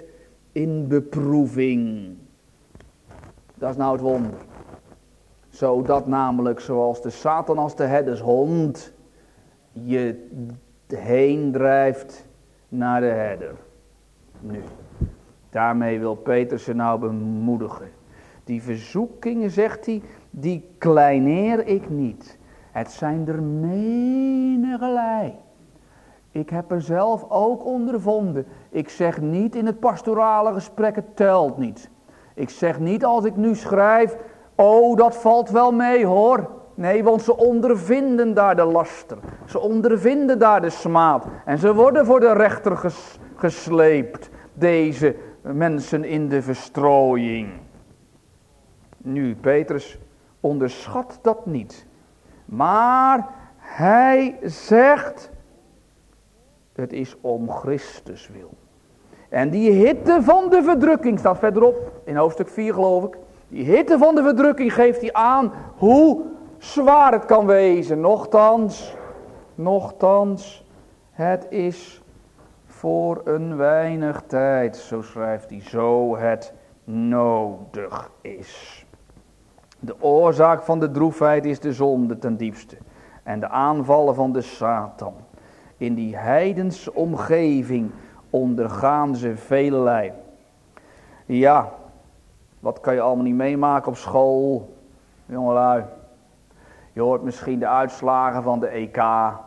in beproeving. Dat is nou het wonder. Zodat namelijk zoals de Satan als de herdershond je heen drijft naar de herder. Nu, daarmee wil Petrus ze nou bemoedigen. Die verzoekingen, zegt hij, die kleineer ik niet. Het zijn er menigerlei. Ik heb er zelf ook ondervonden. Ik zeg niet in het pastorale gesprek, het telt niet. Ik zeg niet als ik nu schrijf, oh dat valt wel mee hoor. Nee, want ze ondervinden daar de laster. Ze ondervinden daar de smaad. En ze worden voor de rechter ges, gesleept. Deze mensen in de verstrooiing. Nu, Petrus onderschat dat niet. Maar hij zegt, het is om Christus wil. En die hitte van de verdrukking, staat verderop, in hoofdstuk vier geloof ik. Die hitte van de verdrukking geeft hij aan hoe zwaar het kan wezen. Nochtans, nochtans, het is voor een weinig tijd, zo schrijft hij, zo het nodig is. De oorzaak van de droefheid is de zonde ten diepste. En de aanvallen van de Satan. In die heidense omgeving ondergaan ze velelei. Ja, wat kan je allemaal niet meemaken op school, jongelui. Je hoort misschien de uitslagen van de E K.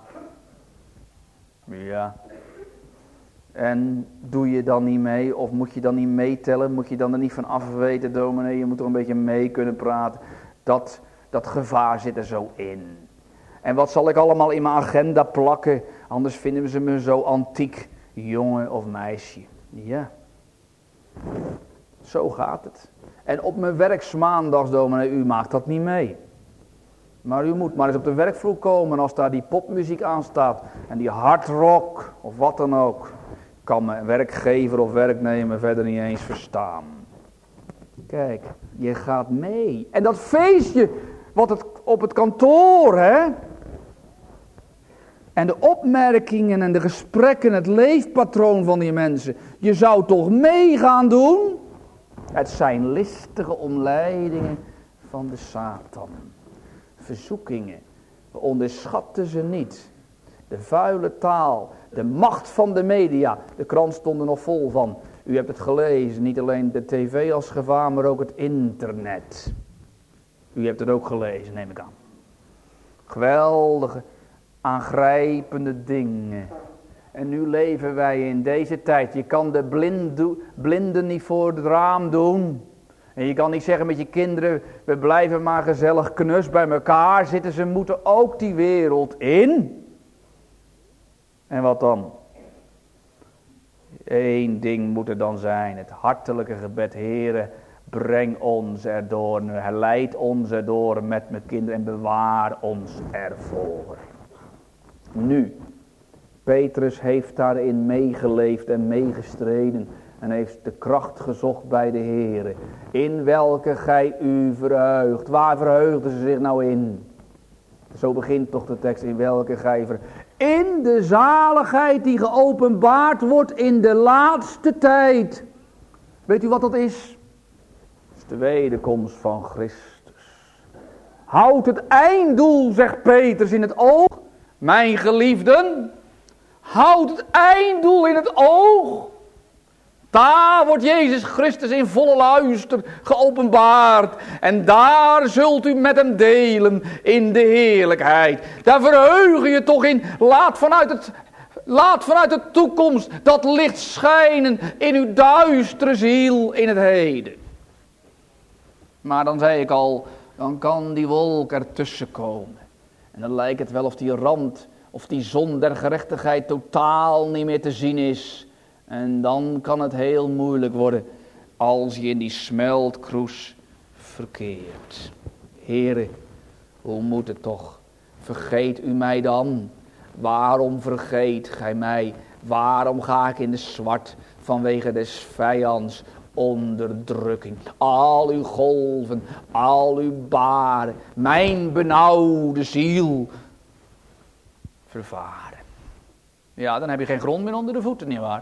Ja. En doe je dan niet mee, of moet je dan niet meetellen? Moet je dan er niet van af weten, dominee? Je moet er een beetje mee kunnen praten. Dat, dat gevaar zit er zo in. En wat zal ik allemaal in mijn agenda plakken? Anders vinden ze me zo antiek, jongen of meisje. Ja. Zo gaat het. En op mijn werksmaandags, dominee, u maakt dat niet mee. Maar u moet maar eens op de werkvloer komen als daar die popmuziek aanstaat. En die hardrock, of wat dan ook. Kan mijn werkgever of werknemer verder niet eens verstaan. Kijk, je gaat mee. En dat feestje, wat het op het kantoor, hè. En de opmerkingen en de gesprekken, het leefpatroon van die mensen. Je zou toch mee gaan doen? Het zijn listige omleidingen van de Satan. Verzoekingen. We onderschatten ze niet. De vuile taal. De macht van de media. De krant stond er nog vol van. U hebt het gelezen. Niet alleen de tv als gevaar, maar ook het internet. U hebt het ook gelezen, neem ik aan. Geweldige, aangrijpende dingen. En nu leven wij in deze tijd. Je kan de blind blinden niet voor het raam doen. En je kan niet zeggen met je kinderen, we blijven maar gezellig knus bij elkaar zitten. Ze moeten ook die wereld in. En wat dan? Eén ding moet er dan zijn. Het hartelijke gebed. Heere, breng ons erdoor. Hij leidt ons erdoor met mijn kinderen en bewaar ons ervoor. Nu, Petrus heeft daarin meegeleefd en meegestreden. En heeft de kracht gezocht bij de Heere. In welke gij u verheugt. Waar verheugden ze zich nou in? Zo begint toch de tekst. In welke gij verheugt. In de zaligheid die geopenbaard wordt in de laatste tijd. Weet u wat dat is? Dat is de wederkomst van Christus. Houd het einddoel, zegt Petrus, in het oog. Mijn geliefden. Houd het einddoel in het oog. Daar wordt Jezus Christus in volle luister geopenbaard. En daar zult u met hem delen in de heerlijkheid. Daar verheug je toch in. Laat vanuit, het, laat vanuit de toekomst dat licht schijnen in uw duistere ziel in het heden. Maar dan zei ik al, dan kan die wolk ertussen komen. En dan lijkt het wel of die rand, of die zon der gerechtigheid totaal niet meer te zien is. En dan kan het heel moeilijk worden als je in die smeltkroes verkeert. Heere, hoe moet het toch? Vergeet u mij dan? Waarom vergeet gij mij? Waarom ga ik in de zwart vanwege des vijands onderdrukking? Al uw golven, al uw baren, mijn benauwde ziel vervaren. Ja, dan heb je geen grond meer onder de voeten, nietwaar?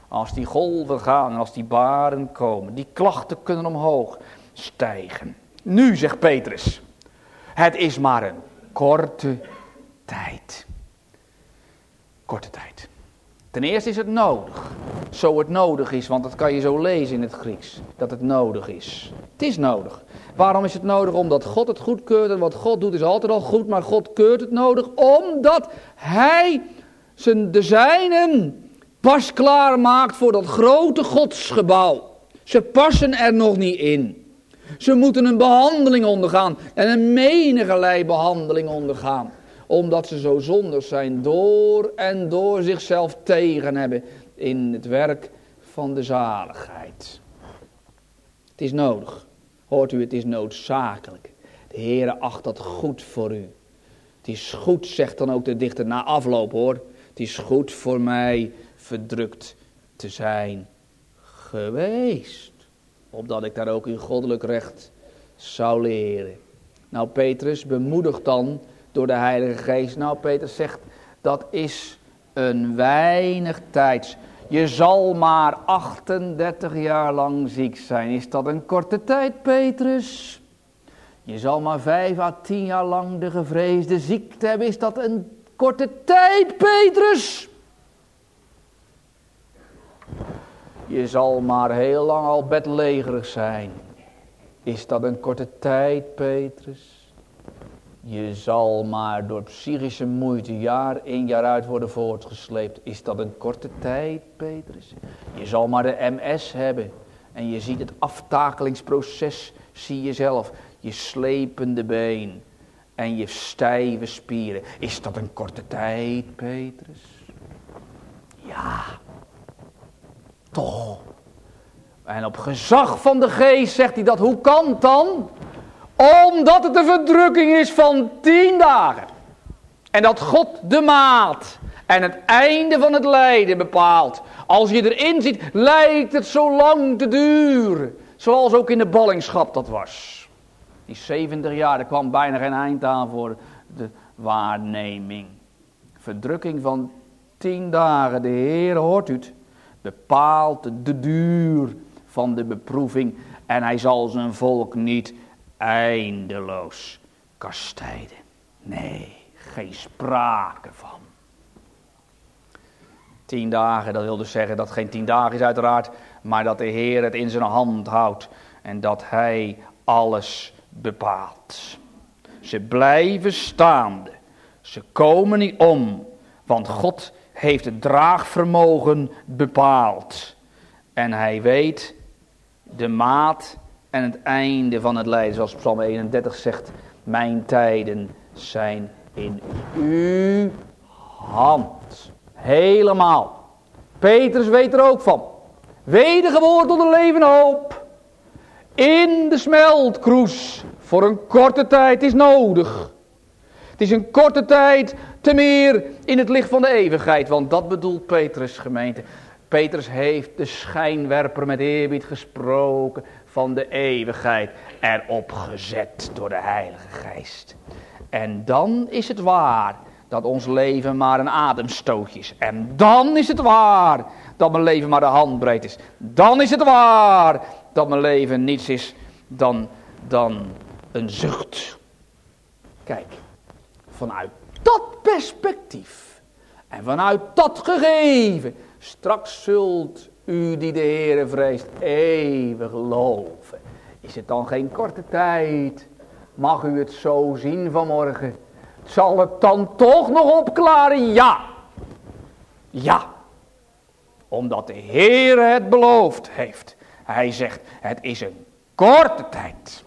Als die golven gaan en als die baren komen. Die klachten kunnen omhoog stijgen. Nu, zegt Petrus, het is maar een korte tijd. Korte tijd. Ten eerste is het nodig. Zo het nodig is, want dat kan je zo lezen in het Grieks. Dat het nodig is. Het is nodig. Waarom is het nodig? Omdat God het goedkeurt. En wat God doet is altijd al goed. Maar God keurt het nodig. Omdat Hij zijn, de zijnen pas klaar maakt voor dat grote godsgebouw. Ze passen er nog niet in. Ze moeten een behandeling ondergaan. En een menigerlei behandeling ondergaan. Omdat ze zo zondig zijn door en door zichzelf tegen hebben in het werk van de zaligheid. Het is nodig. Hoort u, het is noodzakelijk. De Heere acht dat goed voor u. Het is goed, zegt dan ook de dichter na afloop hoor. Het is goed voor mij verdrukt te zijn geweest. Opdat ik daar ook uw goddelijk recht zou leren. Nou Petrus bemoedigt dan door de Heilige Geest. Nou Petrus zegt, dat is een weinig tijds. Je zal maar achtendertig jaar lang ziek zijn. Is dat een korte tijd, Petrus? Je zal maar vijf à tien jaar lang de gevreesde ziekte hebben. Is dat een korte tijd, Petrus? Je zal maar heel lang al bedlegerig zijn. Is dat een korte tijd, Petrus? Je zal maar door psychische moeite jaar in jaar uit worden voortgesleept. Is dat een korte tijd, Petrus? Je zal maar de M S hebben. En je ziet het aftakelingsproces, zie je zelf. Je slepende been en je stijve spieren. Is dat een korte tijd, Petrus? Ja, toch. En op gezag van de geest zegt hij dat. Hoe kan het dan? Omdat het een verdrukking is van tien dagen. En dat God de maat en het einde van het lijden bepaalt. Als je erin ziet, lijkt het zo lang te duren. Zoals ook in de ballingschap dat was. Die zeventig jaar, er kwam bijna geen eind aan voor de waarneming. Verdrukking van tien dagen, de Heer, hoort u het, bepaalt de duur van de beproeving. En hij zal zijn volk niet eindeloos kastijden. Nee, geen sprake van. Tien dagen, dat wil dus zeggen dat het geen tien dagen is uiteraard, maar dat de Heer het in zijn hand houdt en dat hij alles bepaalt. Ze blijven staande, ze komen niet om, want God heeft het draagvermogen bepaald. En hij weet de maat en het einde van het lijden, zoals Psalm eenendertig zegt, mijn tijden zijn in uw hand. Helemaal. Petrus weet er ook van. Wedergeboren tot een levende hoop. In de smeltkroes. Voor een korte tijd is nodig. Het is een korte tijd te meer in het licht van de eeuwigheid. Want dat bedoelt Petrus, gemeente. Petrus heeft de schijnwerper met eerbied gesproken van de eeuwigheid erop gezet door de Heilige Geest. En dan is het waar dat ons leven maar een ademstootje is. En dan is het waar dat mijn leven maar de handbreed is. Dan is het waar dat mijn leven niets is dan, dan een zucht. Kijk, vanuit dat perspectief en vanuit dat gegeven, straks zult u die de Heere vreest eeuwig loven. Is het dan geen korte tijd? Mag u het zo zien vanmorgen? Zal het dan toch nog opklaren? Ja. Ja. Omdat de Heere het beloofd heeft. Hij zegt, het is een korte tijd.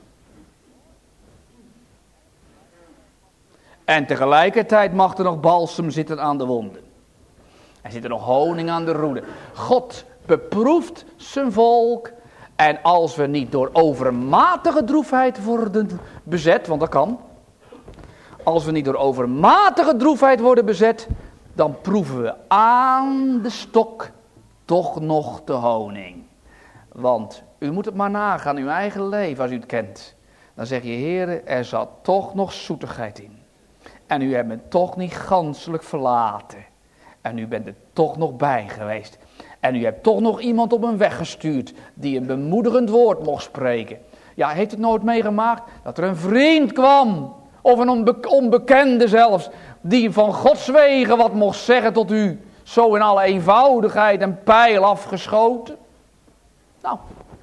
En tegelijkertijd mag er nog balsem zitten aan de wonden. Er zit er nog honing aan de roede. God beproeft zijn volk. En als we niet door overmatige droefheid worden bezet, want dat kan. Als we niet door overmatige droefheid worden bezet, dan proeven we aan de stok toch nog de honing. Want u moet het maar nagaan, uw eigen leven als u het kent. Dan zeg je, Heere, er zat toch nog zoetigheid in. En u hebt me toch niet ganselijk verlaten. En u bent er toch nog bij geweest. En u hebt toch nog iemand op hem weggestuurd die een bemoedigend woord mocht spreken. Ja, heeft het nooit meegemaakt dat er een vriend kwam, of een onbe- onbekende zelfs, die van Gods wegen wat mocht zeggen tot u, zo in alle eenvoudigheid een pijl afgeschoten? Nou,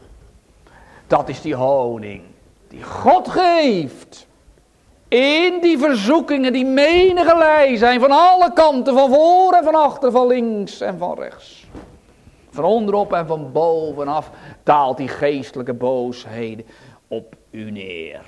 dat is die honing die God geeft. In die verzoekingen die menigerlei zijn van alle kanten, van voor en van achter, van links en van rechts. Van onderop en van bovenaf daalt die geestelijke boosheden op u neer.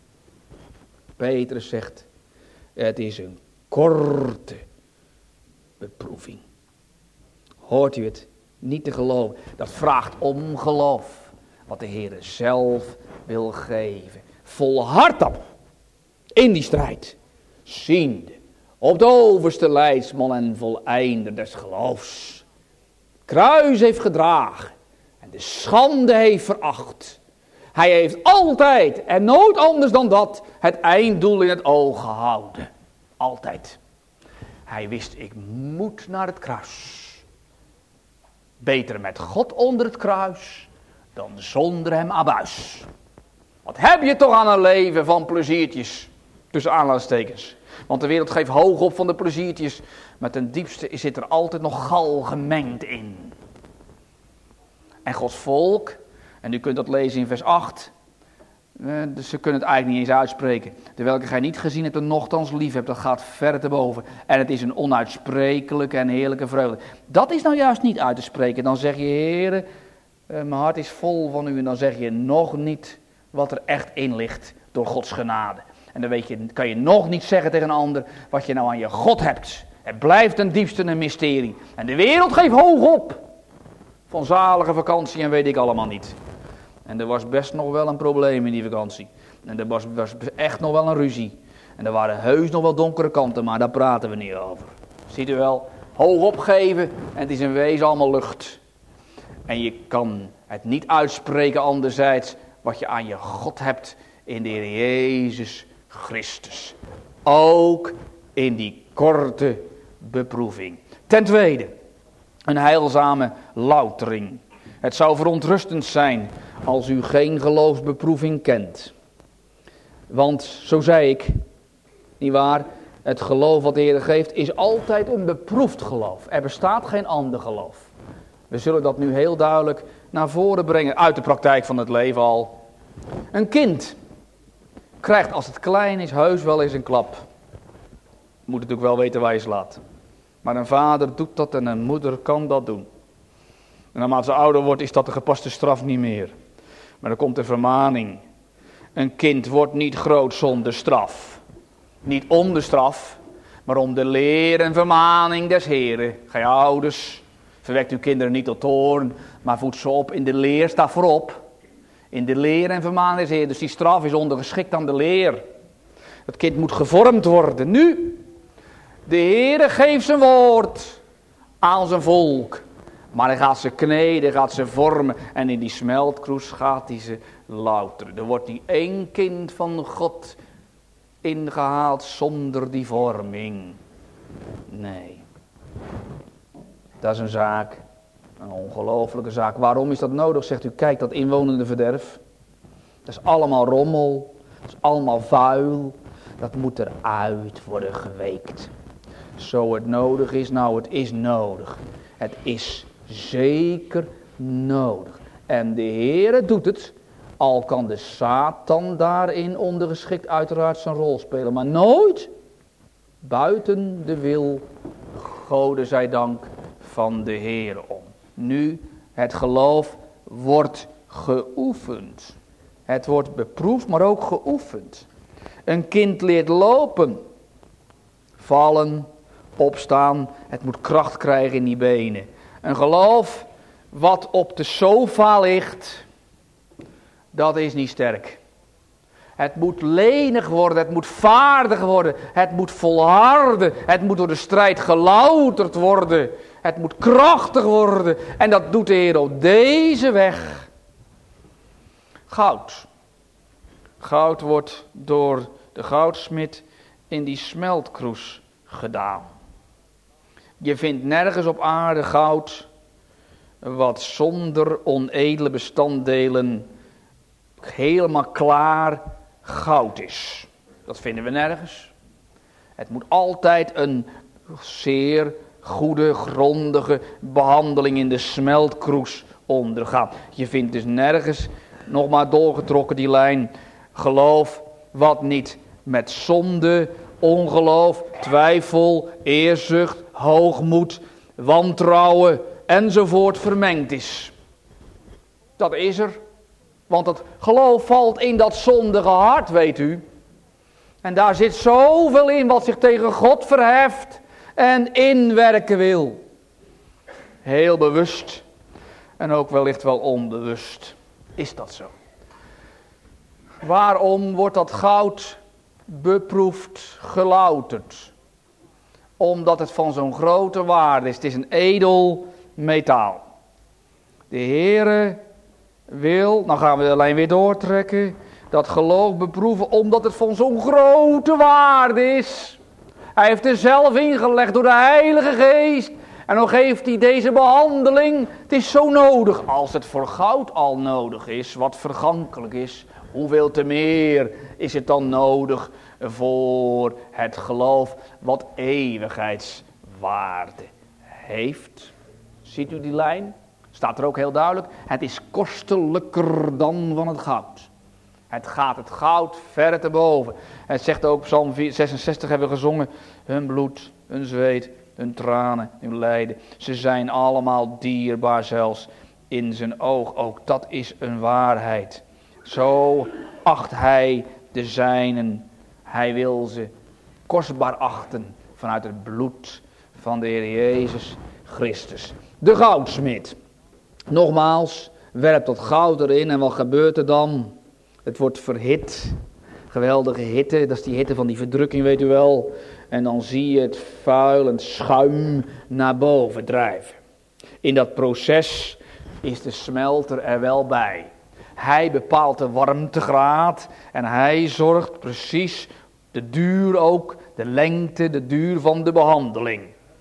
Petrus zegt, het is een korte beproeving. Hoort u het? Niet te geloven. Dat vraagt om geloof. Wat de Heer zelf wil geven. Volhard dan in die strijd. Ziende op de overste leidsman en voleinder des geloofs. Kruis heeft gedragen. En de schande heeft veracht. Hij heeft altijd en nooit anders dan dat het einddoel in het oog gehouden. Altijd. Hij wist, ik moet naar het kruis. Beter met God onder het kruis dan zonder hem abuis. Wat heb je toch aan een leven van pleziertjes, tussen aanhalingstekens. Want de wereld geeft hoog op van de pleziertjes, maar ten diepste zit er altijd nog gal gemengd in. En Gods volk, en u kunt dat lezen in vers acht, eh, dus ze kunnen het eigenlijk niet eens uitspreken. De welke gij niet gezien hebt en nochtans lief hebt, dat gaat ver te boven. En het is een onuitsprekelijke en heerlijke vreugde. Dat is nou juist niet uit te spreken. Dan zeg je, Heere, eh, mijn hart is vol van u. En dan zeg je nog niet wat er echt in ligt door Gods genade. En dan weet je, kan je nog niet zeggen tegen een ander wat je nou aan je God hebt. Het blijft ten diepste een mysterie. En de wereld geeft hoog op. Van zalige vakantie en weet ik allemaal niet. En er was best nog wel een probleem in die vakantie. En er was, was echt nog wel een ruzie. En er waren heus nog wel donkere kanten, maar daar praten we niet over. Ziet u wel, hoog opgeven en het is in wezen allemaal lucht. En je kan het niet uitspreken anderzijds wat je aan je God hebt in de Heer Jezus Christus. Ook in die korte beproeving. Ten tweede, een heilzame loutering. Het zou verontrustend zijn als u geen geloofsbeproeving kent. Want, zo zei ik, nietwaar, het geloof wat de Heer geeft is altijd een beproefd geloof. Er bestaat geen ander geloof. We zullen dat nu heel duidelijk naar voren brengen, uit de praktijk van het leven al. Een kind krijgt als het klein is heus wel eens een klap. Moet natuurlijk wel weten waar je slaat. Maar een vader doet dat en een moeder kan dat doen. En naarmate ze ouder wordt is dat de gepaste straf niet meer. Maar dan komt de vermaning. Een kind wordt niet groot zonder straf. Niet om de straf, maar om de leer en vermaning des Heren. Gij ouders, verwekt uw kinderen niet tot toorn, maar voed ze op in de leer, sta voorop. In de leer en vermaning des Heren. Dus die straf is ondergeschikt aan de leer. Het kind moet gevormd worden. Nu, de Heere geeft zijn woord aan zijn volk. Maar hij gaat ze kneden, gaat ze vormen. En in die smeltkroes gaat hij ze louteren. Er wordt niet één kind van God ingehaald zonder die vorming. Nee. Dat is een zaak. Een ongelofelijke zaak. Waarom is dat nodig? Zegt u, kijk dat inwonende verderf. Dat is allemaal rommel. Dat is allemaal vuil. Dat moet eruit worden geweekt. Zo het nodig is, nou het is nodig. Het is zeker nodig. En de Heere doet het, al kan de Satan daarin ondergeschikt uiteraard zijn rol spelen. Maar nooit buiten de wil, Gode zij dank, van de Heere om. Nu, het geloof wordt geoefend. Het wordt beproefd, maar ook geoefend. Een kind leert lopen, vallen, opstaan. Het moet kracht krijgen in die benen. Een geloof wat op de sofa ligt, dat is niet sterk. Het moet lenig worden, het moet vaardig worden, het moet volharden, het moet door de strijd gelouterd worden, het moet krachtig worden. En dat doet de Heer op deze weg. Goud. Goud wordt door de goudsmid in die smeltkroes gedaan. Je vindt nergens op aarde goud wat zonder onedele bestanddelen helemaal klaar goud is. Dat vinden we nergens. Het moet altijd een zeer goede, grondige behandeling in de smeltkroes ondergaan. Je vindt dus nergens, nog maar doorgetrokken die lijn, geloof wat niet met zonde, ongeloof, twijfel, eerzucht, hoogmoed, wantrouwen enzovoort vermengd is. Dat is er. Want het geloof valt in dat zondige hart, weet u. En daar zit zoveel in wat zich tegen God verheft en inwerken wil. Heel bewust en ook wellicht wel onbewust is dat zo. Waarom wordt dat goud beproefd, gelouterd? Omdat het van zo'n grote waarde is. Het is een edel metaal. De Heere wil, dan gaan we de lijn weer doortrekken, dat geloof beproeven omdat het van zo'n grote waarde is. Hij heeft er zelf ingelegd door de Heilige Geest. En dan geeft hij deze behandeling. Het is zo nodig. Als het voor goud al nodig is, wat vergankelijk is, hoeveel te meer is het dan nodig voor het geloof wat eeuwigheidswaarde heeft. Ziet u die lijn? Staat er ook heel duidelijk. Het is kostelijker dan van het goud. Het gaat het goud verre te boven. Het zegt ook, Psalm zesenzestig hebben we gezongen. Hun bloed, hun zweet, hun tranen, hun lijden. Ze zijn allemaal dierbaar zelfs in zijn oog. Ook dat is een waarheid. Zo acht hij de zijnen. Hij wil ze kostbaar achten vanuit het bloed van de Heer Jezus Christus. De goudsmid. Nogmaals, werpt dat goud erin en wat gebeurt er dan? Het wordt verhit. Geweldige hitte, dat is die hitte van die verdrukking, weet u wel. En dan zie je het vuil en schuim naar boven drijven. In dat proces is de smelter er wel bij. Hij bepaalt de warmtegraad en hij zorgt precies de duur ook, de lengte, de duur van de behandeling.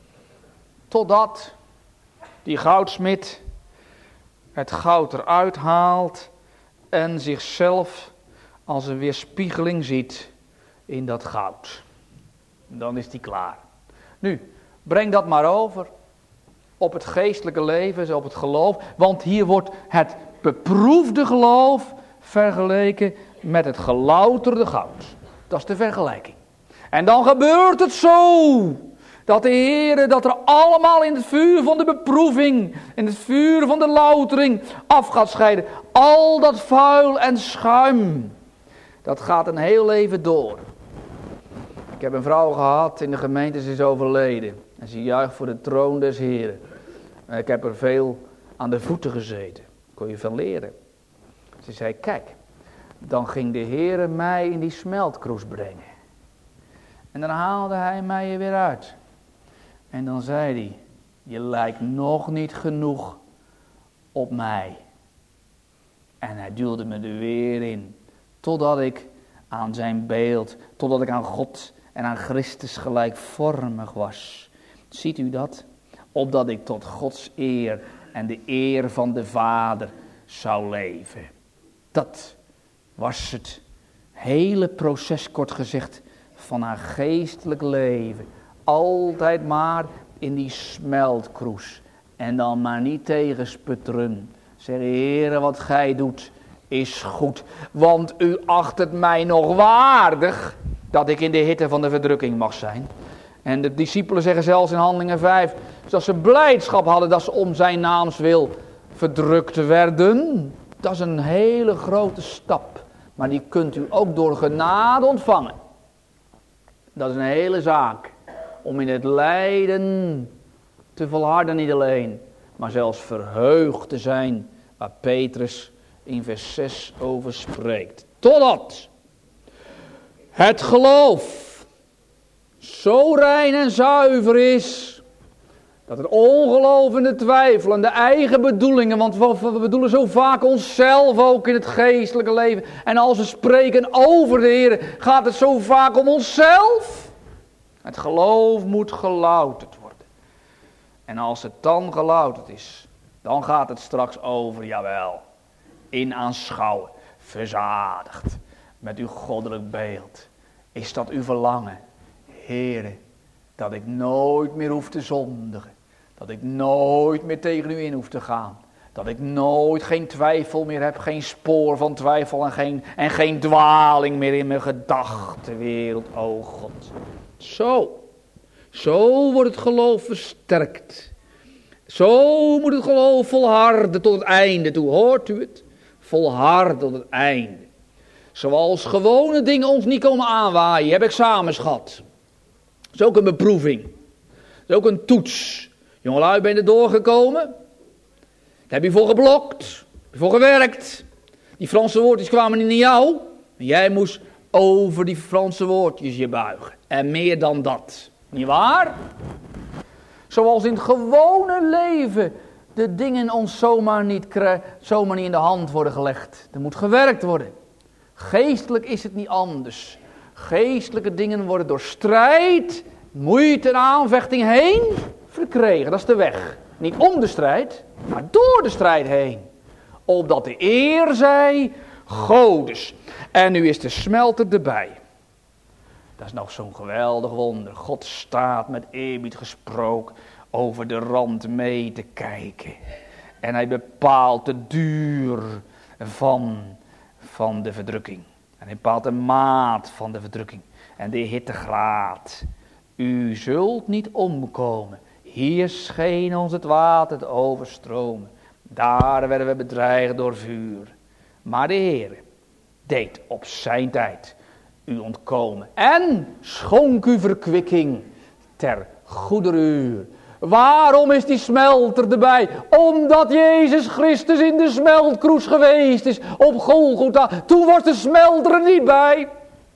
Totdat die goudsmid het goud eruit haalt en zichzelf als een weerspiegeling ziet in dat goud. Dan is die klaar. Nu, breng dat maar over op het geestelijke leven, op het geloof. Want hier wordt het beproefde geloof vergeleken met het gelouterde goud. Dat is de vergelijking. En dan gebeurt het zo dat de Heere, dat er allemaal in het vuur van de beproeving, in het vuur van de loutering af gaat scheiden. Al dat vuil en schuim, dat gaat een heel leven door. Ik heb een vrouw gehad in de gemeente, ze is overleden. En ze juicht voor de troon des Heeren. Ik heb er veel aan de voeten gezeten. Kon je van leren. Ze zei, kijk, dan ging de Heere mij in die smeltkroes brengen. En dan haalde hij mij er weer uit. En dan zei hij, je lijkt nog niet genoeg op mij. En hij duwde me er weer in. Totdat ik aan zijn beeld, totdat ik aan God en aan Christus gelijkvormig was. Ziet u dat? Opdat ik tot Gods eer en de eer van de Vader zou leven. Dat was het hele proces, kort gezegd, van haar geestelijk leven. Altijd maar in die smeltkroes. En dan maar niet tegensputteren. Zeg, Heere, wat gij doet is goed. Want u acht het mij nog waardig dat ik in de hitte van de verdrukking mag zijn. En de discipelen zeggen zelfs in Handelingen vijf, dat ze blijdschap hadden dat ze om zijn naams wil verdrukt werden. Dat is een hele grote stap. Maar die kunt u ook door genade ontvangen. Dat is een hele zaak. Om in het lijden te volharden niet alleen, maar zelfs verheugd te zijn, waar Petrus in vers zes over spreekt. Totdat het geloof zo rein en zuiver is, dat het ongeloof en de twijfel en de eigen bedoelingen, want we bedoelen zo vaak onszelf ook in het geestelijke leven. En als we spreken over de Heer, gaat het zo vaak om onszelf. Het geloof moet gelouterd worden. En als het dan gelouterd is, Dan gaat het straks over, jawel, in aanschouwen, verzadigd met uw goddelijk beeld. Is dat uw verlangen? Heere, dat ik nooit meer hoef te zondigen. Dat ik nooit meer tegen u in hoef te gaan. Dat ik nooit geen twijfel meer heb, geen spoor van twijfel en geen, en geen dwaling meer in mijn gedachtenwereld. O God. Zo. Zo wordt het geloof versterkt. Zo moet het geloof volharden tot het einde toe. Hoort u het? Volharden tot het einde. Zoals gewone dingen ons niet komen aanwaaien. Je hebt examens gehad. Dat is ook een beproeving. Dat is ook een toets. Jongelui, ben je er doorgekomen? Daar heb je voor geblokt. Heb je voor gewerkt. Die Franse woordjes kwamen niet naar jou. Jij moest over die Franse woordjes je buigen. En meer dan dat. Niet waar? Zoals in het gewone leven de dingen ons zomaar niet, kre- zomaar niet in de hand worden gelegd. Er moet gewerkt worden. Geestelijk is het niet anders. Geestelijke dingen worden door strijd, moeite en aanvechting heen verkregen. Dat is de weg. Niet om de strijd, maar door de strijd heen. Opdat de eer zij Godes. En nu is de smelter erbij. Dat is nog zo'n geweldig wonder. God staat met eerbied gesproken over de rand mee te kijken. En hij bepaalt de duur van, van de verdrukking. En hij bepaalt de maat van de verdrukking. En de hittegraad. U zult niet omkomen. Hier scheen ons het water te overstromen. Daar werden we bedreigd door vuur. Maar de Heer deed op zijn tijd u ontkomen. En schonk u verkwikking ter goeder uur. Waarom is die smelter erbij? Omdat Jezus Christus in de smeltkroes geweest is op Golgotha. Toen was de smelter er niet bij.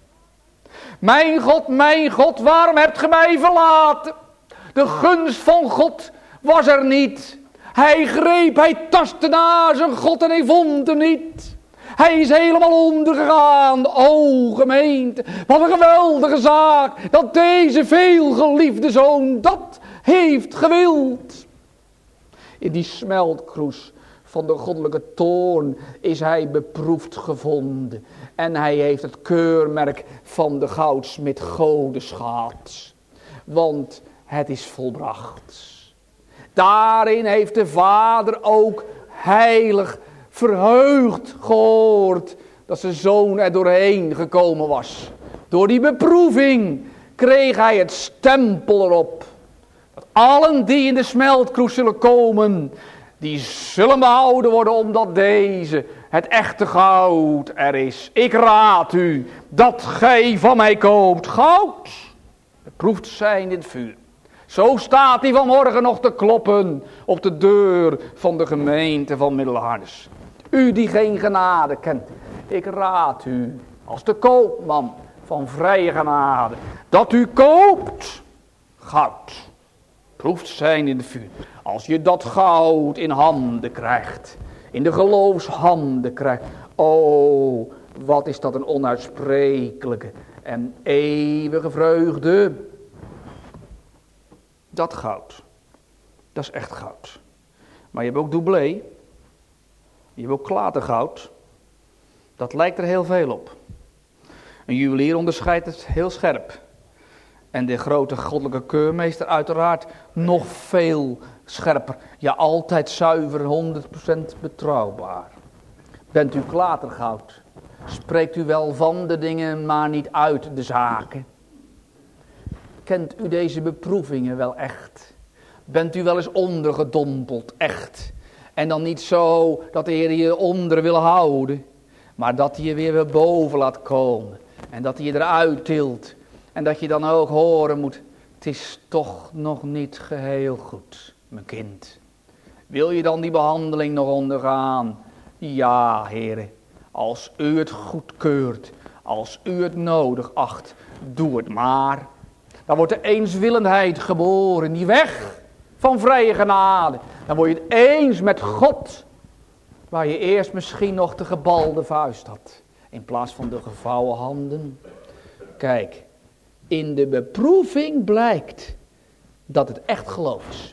Mijn God, mijn God, waarom hebt ge mij verlaten? De gunst van God was er niet. Hij greep, hij tastte naar zijn God en hij vond hem niet. Hij is helemaal ondergegaan. O gemeente, wat een geweldige zaak. Dat deze veelgeliefde zoon dat heeft gewild. In die smeltkroes van de goddelijke toorn is hij beproefd gevonden. En hij heeft het keurmerk van de goudsmid Godes gehad. Want het is volbracht. Daarin heeft de Vader ook heilig verheugd gehoord dat zijn zoon er doorheen gekomen was. Door die beproeving kreeg hij het stempel erop. Dat allen die in de smeltkroes zullen komen, die zullen behouden worden omdat deze het echte goud er is. Ik raad u dat gij van mij koopt goud. Beproefd zijn in het vuur. Zo staat hij vanmorgen nog te kloppen op de deur van de gemeente van Middelharnis. U die geen genade kent, ik raad u als de koopman van vrije genade, dat u koopt goud. Proeft zijn in het vuur. Als je dat goud in handen krijgt, in de geloofshanden krijgt, oh, wat is dat een onuitsprekelijke en eeuwige vreugde. Dat goud, dat is echt goud. Maar je hebt ook doublé, je hebt ook klatergoud. Dat lijkt er heel veel op. Een juwelier onderscheidt het heel scherp. En de grote goddelijke keurmeester uiteraard nog veel scherper. Ja, altijd zuiver, honderd procent betrouwbaar. Bent u klatergoud? Spreekt u wel van de dingen, maar niet uit de zaken? Kent u deze beproevingen wel echt? Bent u wel eens ondergedompeld, echt? En dan niet zo dat de Heer je onder wil houden, maar dat hij je weer weer boven laat komen. En dat hij je eruit tilt. En dat je dan ook horen moet, het is toch nog niet geheel goed, mijn kind. Wil je dan die behandeling nog ondergaan? Ja, Heere, als u het goedkeurt, als u het nodig acht, doe het maar. Dan wordt de eenswillendheid geboren, die weg van vrije genade. Dan word je het eens met God, waar je eerst misschien nog de gebalde vuist had, in plaats van de gevouwen handen. Kijk, in de beproeving blijkt dat het echt geloof is.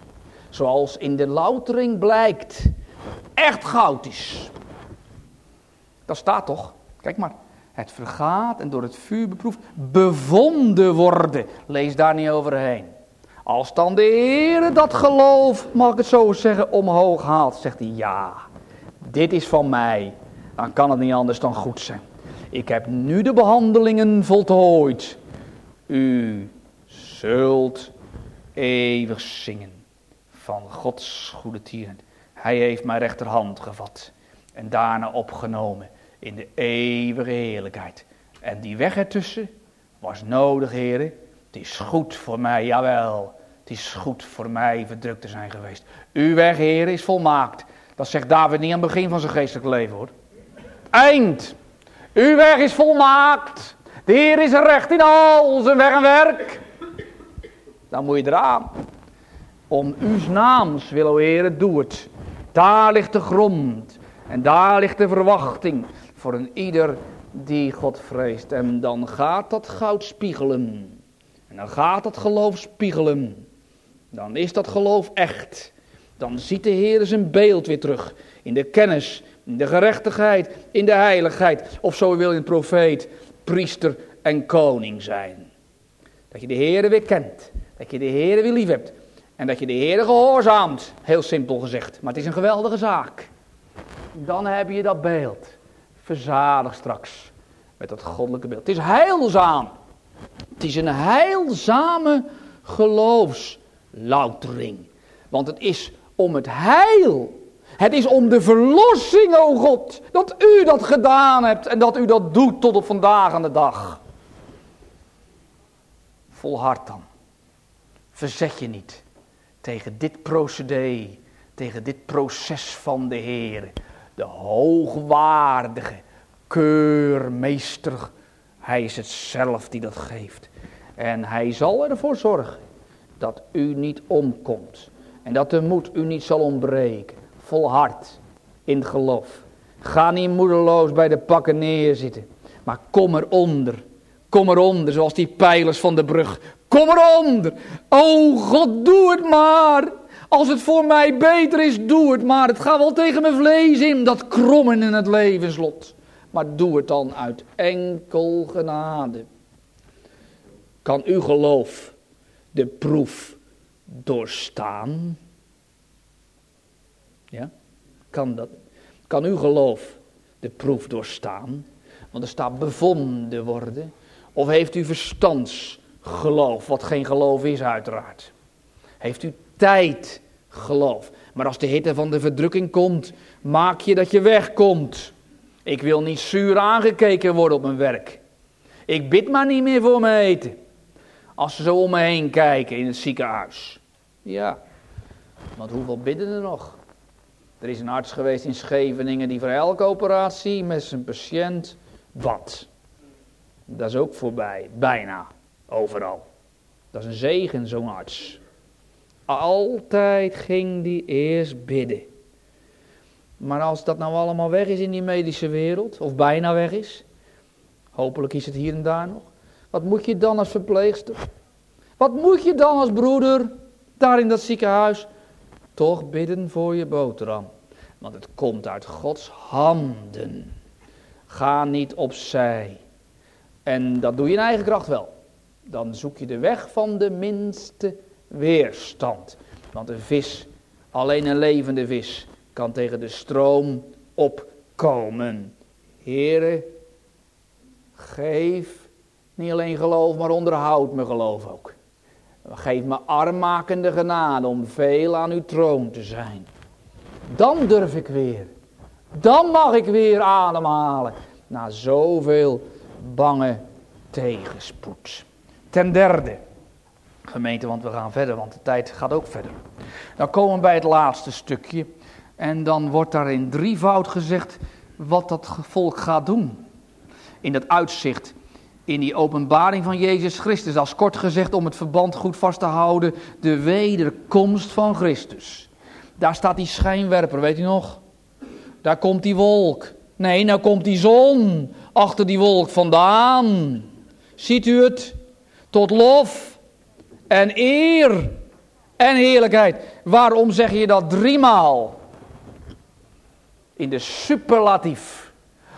zoals in de loutering blijkt, echt goud is. Dat staat toch? Kijk maar. Het vergaat en door het vuur beproefd bevonden worden. Lees daar niet overheen. Als dan de Heer dat geloof, mag ik het zo zeggen, omhoog haalt, zegt hij ja, dit is van mij. Dan kan het niet anders dan goed zijn. Ik heb nu de behandelingen voltooid. U zult eeuwig zingen van Gods goede tieren. Hij heeft mijn rechterhand gevat en daarna opgenomen in de eeuwige heerlijkheid. En die weg ertussen was nodig, heren. Het is goed voor mij, jawel. Het is goed voor mij verdrukt te zijn geweest. Uw weg, heren, is volmaakt. Dat zegt David niet aan het begin van zijn geestelijk leven, hoor. Eind. Uw weg is volmaakt. De Heer is recht in al zijn weg en werk. Dan moet je eraan. Om uw naams wil, o Heer, doe het. Daar ligt de grond. En daar ligt de verwachting. Voor een ieder die God vreest. En dan gaat dat goud spiegelen. En dan gaat dat geloof spiegelen. Dan is dat geloof echt. Dan ziet de Heer zijn beeld weer terug. In de kennis, in de gerechtigheid, in de heiligheid. Of zo wil in het profeet, priester en koning zijn. Dat je de Heer weer kent. Dat je de Heer weer lief hebt. En dat je de Heer gehoorzaamt. Heel simpel gezegd. Maar het is een geweldige zaak. Dan heb je dat beeld. Verzadigd straks. Met dat goddelijke beeld. Het is heilzaam. Het is een heilzame geloofsloutering. Want het is om het heil. Het is om de verlossing, o God. Dat u dat gedaan hebt. En dat u dat doet tot op vandaag aan de dag. Volhard dan. Verzet je niet. Tegen dit procedé. Tegen dit proces van de Heer. De hoogwaardige keurmeester. Hij is het zelf die dat geeft. En hij zal ervoor zorgen dat u niet omkomt. En dat de moed u niet zal ontbreken. Volhard in het geloof. Ga niet moedeloos bij de pakken neerzitten. Maar kom eronder. Kom eronder, zoals die pijlers van de brug. Kom eronder. O God, doe het maar. Als het voor mij beter is, doe het maar. Het gaat wel tegen mijn vlees in, dat krommen in het levenslot. Maar doe het dan uit enkel genade. Kan uw geloof de proef doorstaan? Ja, kan dat? Kan uw geloof de proef doorstaan? Want er staat bevonden worden. Of heeft u verstandsgeloof, wat geen geloof is uiteraard. Heeft u tijdgeloof. Maar als de hitte van de verdrukking komt, maak je dat je wegkomt. Ik wil niet zuur aangekeken worden op mijn werk. Ik bid maar niet meer voor mijn eten. Als ze zo om me heen kijken in het ziekenhuis. Ja, want hoeveel bidden er nog? Er is een arts geweest in Scheveningen die voor elke operatie met zijn patiënt bad. Dat is ook voorbij, bijna, overal. Dat is een zegen, zo'n arts. Altijd ging die eerst bidden. Maar als dat nou allemaal weg is in die medische wereld, of bijna weg is, hopelijk is het hier en daar nog, wat moet je dan als verpleegster? Wat moet je dan als broeder, daar in dat ziekenhuis? Toch bidden voor je boterham. Want het komt uit Gods handen. Ga niet opzij. En dat doe je in eigen kracht wel. Dan zoek je de weg van de minste weerstand. Want een vis, alleen een levende vis, kan tegen de stroom opkomen. Heere, geef niet alleen geloof, maar onderhoud mijn geloof ook. Geef me armmakende genade om veel aan uw troon te zijn. Dan durf ik weer. Dan mag ik weer ademhalen. Na zoveel bange tegenspoed. Ten derde. Gemeente, want we gaan verder, want de tijd gaat ook verder. Dan komen we bij het laatste stukje. En dan wordt daar in drievoud gezegd wat dat volk gaat doen. In dat uitzicht. In die openbaring van Jezus Christus. Als kort gezegd om het verband goed vast te houden. De wederkomst van Christus. Daar staat die schijnwerper, weet u nog? Daar komt die wolk. Nee, nou komt die zon achter die wolk vandaan. Ziet u het? Tot lof en eer en heerlijkheid. Waarom zeg je dat driemaal? In de superlatief.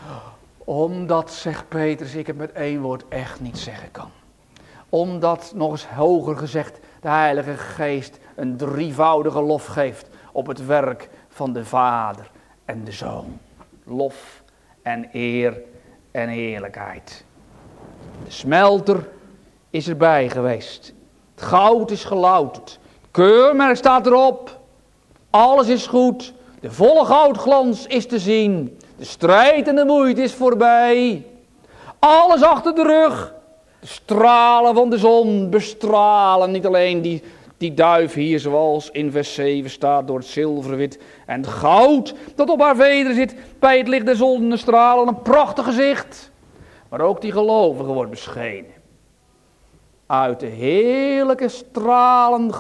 Omdat, zegt Petrus, ik het met één woord echt niet zeggen kan. Omdat, nog eens hoger gezegd, de Heilige Geest een drievoudige lof geeft op het werk van de Vader en de Zoon. Lof en eer en heerlijkheid. De smelter is erbij geweest. Het goud is gelouterd. Het keurmerk staat erop. Alles is goed. De volle goudglans is te zien. De strijd en de moeite is voorbij. Alles achter de rug. De stralen van de zon bestralen niet alleen die, die duif hier, zoals in vers zeven staat, door het zilverwit en het goud dat op haar vederen zit, bij het licht der zonnestralen, een prachtig gezicht. Maar ook die gelovige wordt beschenen. Uit de heerlijke stralen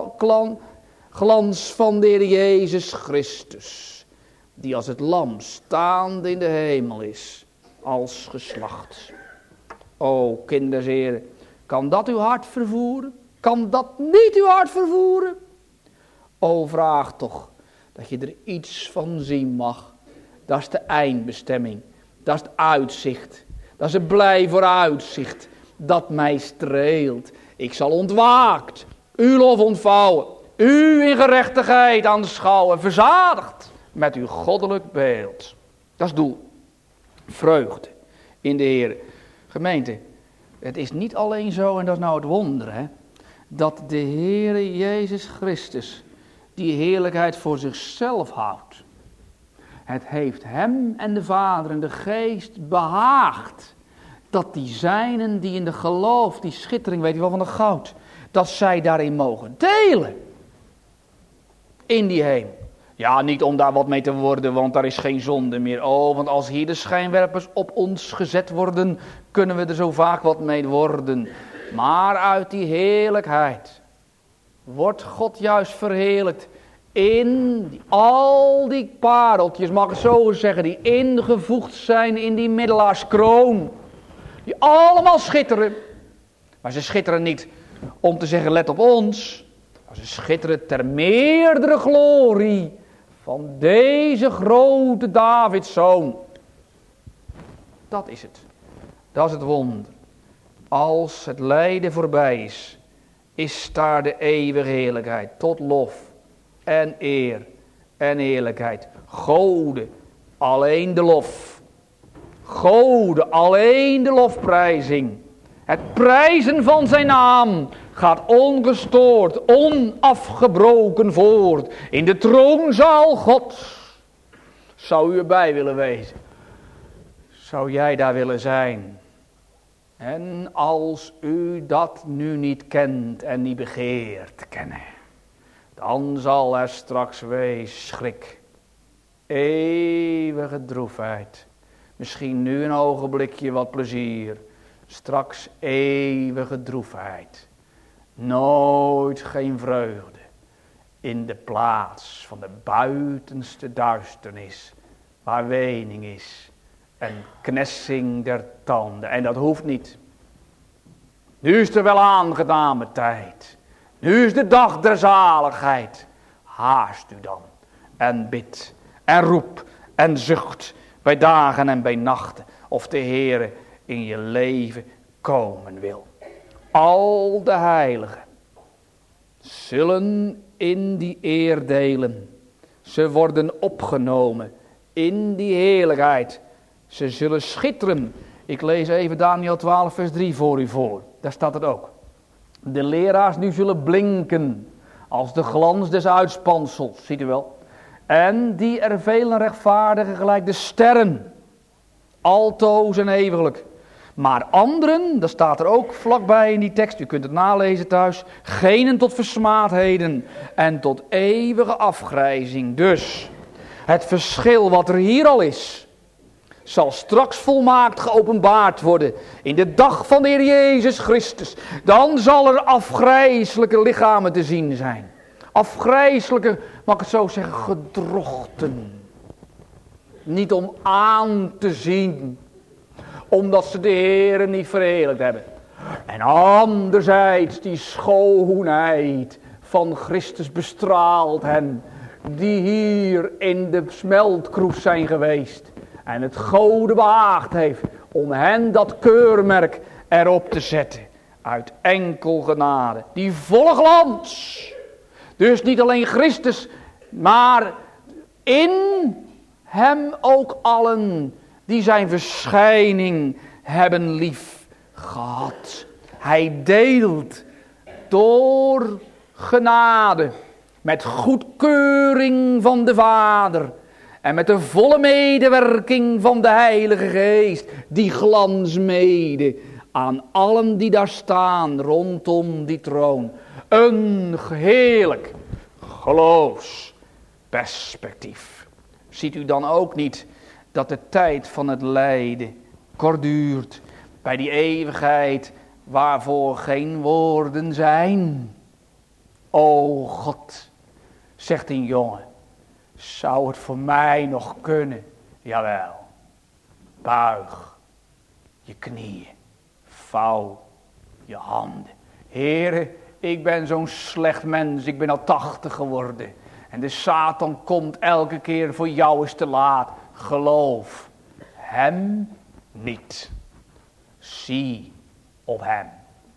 glans van de Heer Jezus Christus, die als het lam staande in de hemel is, als geslacht. O, kinders heren, kan dat uw hart vervoeren? Kan dat niet uw hart vervoeren? O, vraag toch dat je er iets van zien mag. Dat is de eindbestemming. Dat is het uitzicht. Dat is het blij vooruitzicht dat mij streelt. Ik zal ontwaakt uw lof ontvouwen. U in gerechtigheid aanschouwen. Verzadigd met uw goddelijk beeld. Dat is het doel. Vreugde in de Heer. Gemeente, het is niet alleen zo, en dat is nou het wonder, hè, dat de Heere Jezus Christus die heerlijkheid voor zichzelf houdt. Het heeft hem en de Vader en de Geest behaagd dat die zijnen die in de geloof, die schittering, weet je wel, van de goud, dat zij daarin mogen delen. In die hemel. Ja, niet om daar wat mee te worden, want daar is geen zonde meer. Oh, want als hier de schijnwerpers op ons gezet worden, kunnen we er zo vaak wat mee worden. Maar uit die heerlijkheid wordt God juist verheerlijkt in die, al die pareltjes, mag ik zo zeggen, die ingevoegd zijn in die middelaarskroon. Die allemaal schitteren. Maar ze schitteren niet om te zeggen, let op ons. Maar ze schitteren ter meerdere glorie van deze grote Davidszoon. Dat is het. Dat is het wonder. Als het lijden voorbij is, is daar de eeuwige heerlijkheid. Tot lof en eer en heerlijkheid. Gode, alleen de lof. Gode, alleen de lofprijzing. Het prijzen van zijn naam gaat ongestoord, onafgebroken voort. In de troonzaal Gods. Zou u erbij willen wezen? Zou jij daar willen zijn? En als u dat nu niet kent en niet begeert te kennen, dan zal er straks wees schrik, eeuwige droefheid, misschien nu een ogenblikje wat plezier, straks eeuwige droefheid, nooit geen vreugde, in de plaats van de buitenste duisternis, waar wening is en knessing der tanden. En dat hoeft niet. Nu is er wel aangedane tijd. Nu is de dag der zaligheid. Haast u dan en bid en roep en zucht bij dagen en bij nachten, of de Heere in je leven komen wil. Al de heiligen zullen in die eer delen. Ze worden opgenomen in die heerlijkheid. Ze zullen schitteren. Ik lees even Daniel twaalf vers drie voor u voor. Daar staat het ook. De leraars nu zullen blinken als de glans des uitspansels. Ziet u wel. En die er velen rechtvaardigen gelijk de sterren. Altoos en eeuwiglijk. Maar anderen, dat staat er ook vlakbij in die tekst, u kunt het nalezen thuis, genen tot versmaadheden en tot eeuwige afgrijzing. Dus het verschil wat er hier al is, zal straks volmaakt geopenbaard worden in de dag van de Heer Jezus Christus. Dan zal er afgrijselijke lichamen te zien zijn. Afgrijselijke, mag ik het zo zeggen, gedrochten. Niet om aan te zien, omdat ze de Heere niet verheerlijkt hebben. En anderzijds die schoonheid van Christus bestraalt hen die hier in de smeltkroes zijn geweest. En het Gode behaagd heeft om hen dat keurmerk erop te zetten. Uit enkel genade. Die volle glans. Dus niet alleen Christus, maar in hem ook allen die zijn verschijning hebben lief gehad. Hij deelt door genade met goedkeuring van de Vader en met de volle medewerking van de Heilige Geest die glans mede aan allen die daar staan rondom die troon. Een heerlijk geloofsperspectief. Ziet u dan ook niet dat de tijd van het lijden kort duurt bij die eeuwigheid waarvoor geen woorden zijn? O God, zegt een jongen, zou het voor mij nog kunnen? Jawel, buig je knieën, vouw je handen. Heere, ik ben zo'n slecht mens, ik ben al tachtig geworden. En de Satan komt elke keer, voor jou is te laat. Geloof hem niet. Zie op hem.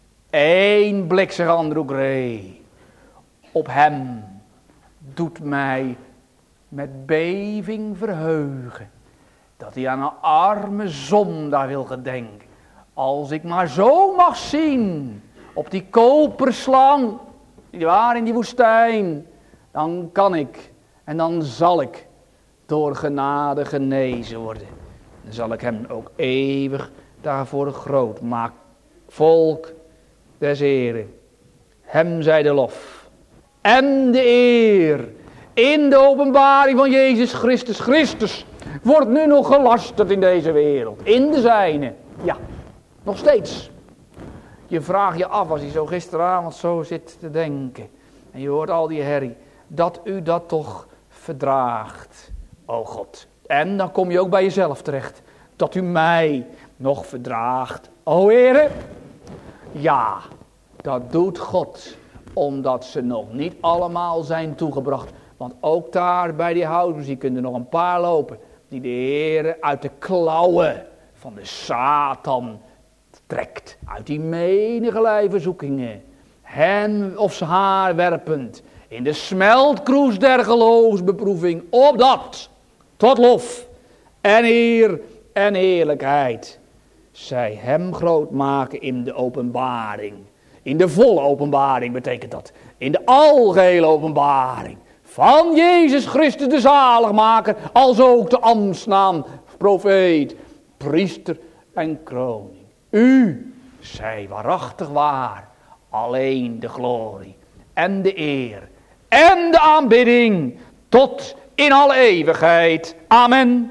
Eén blik, zegt Andrew Gray. Op hem doet mij met beving verheugen. Dat hij aan een arme zondaar wil gedenken. Als ik maar zo mag zien. Op die koperslang. Die waren in die woestijn. Dan kan ik en dan zal ik door genade genezen worden. Dan zal ik hem ook eeuwig daarvoor groot maken. Volk des Heren. Hem zij de lof. En de eer. In de openbaring van Jezus Christus. Christus wordt nu nog gelasterd in deze wereld. In de zijne. Ja, nog steeds. Je vraagt je af als je zo gisteravond zo zit te denken. En je hoort al die herrie. Dat u dat toch verdraagt. O God. En dan kom je ook bij jezelf terecht. Dat u mij nog verdraagt. O Heere. Ja, dat doet God. Omdat ze nog niet allemaal zijn toegebracht. Want ook daar bij die housemuziek kunnen er nog een paar lopen. Die de Heere uit de klauwen van de Satan trekt. Uit die menige verzoekingen. Hen of haar werpend. In de smeltkroes der geloofsbeproeving. Opdat tot lof en eer en heerlijkheid. Zij hem groot maken in de openbaring. In de volle openbaring betekent dat. In de algehele openbaring. Van Jezus Christus de zaligmaker. Als ook de ambtsnaam, profeet, priester en kroning. U zij waarachtig waar. Alleen de glorie en de eer en de aanbidding tot in alle eeuwigheid. Amen.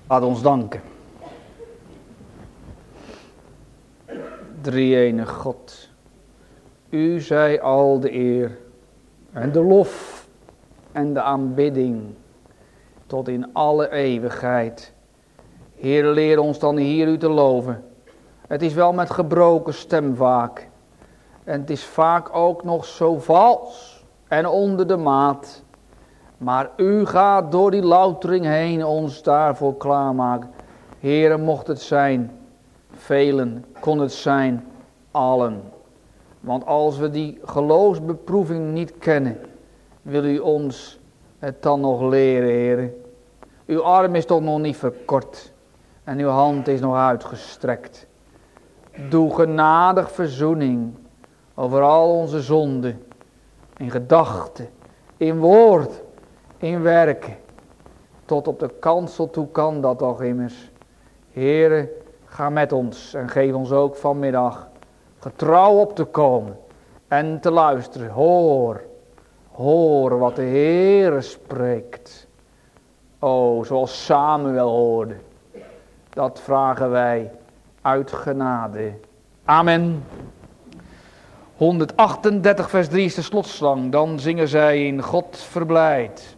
Laat ons danken. Drie-ene God, u zij al de eer en de lof en de aanbidding tot in alle eeuwigheid. Heer, leer ons dan hier u te loven. Het is wel met gebroken stem vaak. En het is vaak ook nog zo vals en onder de maat. Maar u gaat door die loutering heen ons daarvoor klaarmaken. Heere, mocht het zijn velen, kon het zijn allen. Want als we die geloofsbeproeving niet kennen, wil u ons het dan nog leren, Heere. Uw arm is toch nog niet verkort en uw hand is nog uitgestrekt. Doe genadig verzoening over al onze zonden, in gedachten, in woord, in werken. Tot op de kansel toe kan dat toch immers. Heere, ga met ons en geef ons ook vanmiddag getrouw op te komen en te luisteren. Hoor, hoor wat de Heere spreekt. O, zoals Samuel hoorde. Dat vragen wij uit genade. Amen. honderdachtendertig vers drie is de slotslang. Dan zingen zij in God verblijd.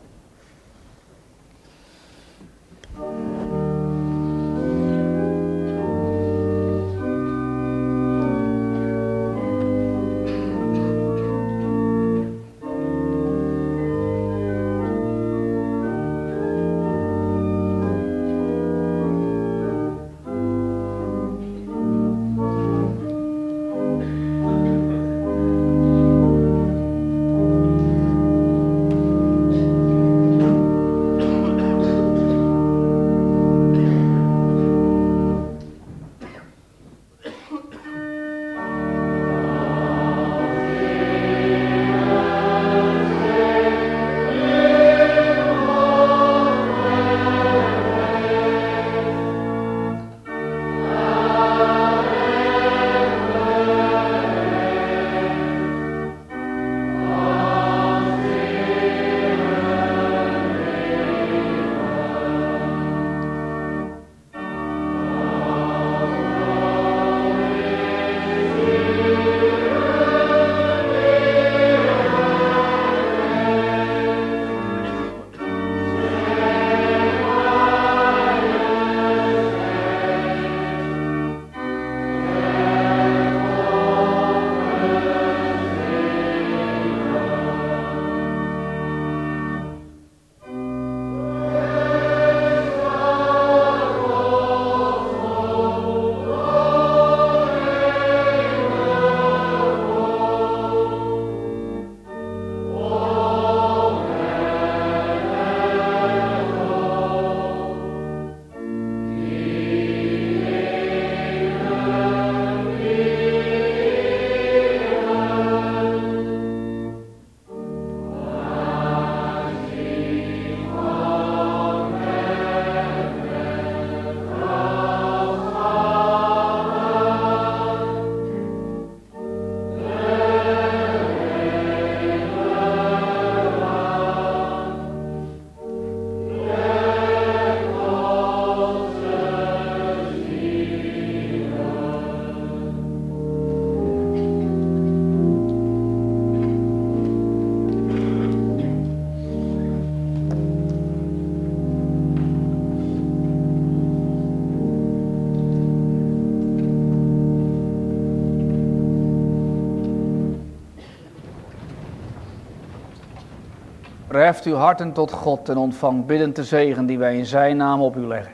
Verheft uw harten tot God en ontvang biddend de zegen die wij in zijn naam op u leggen.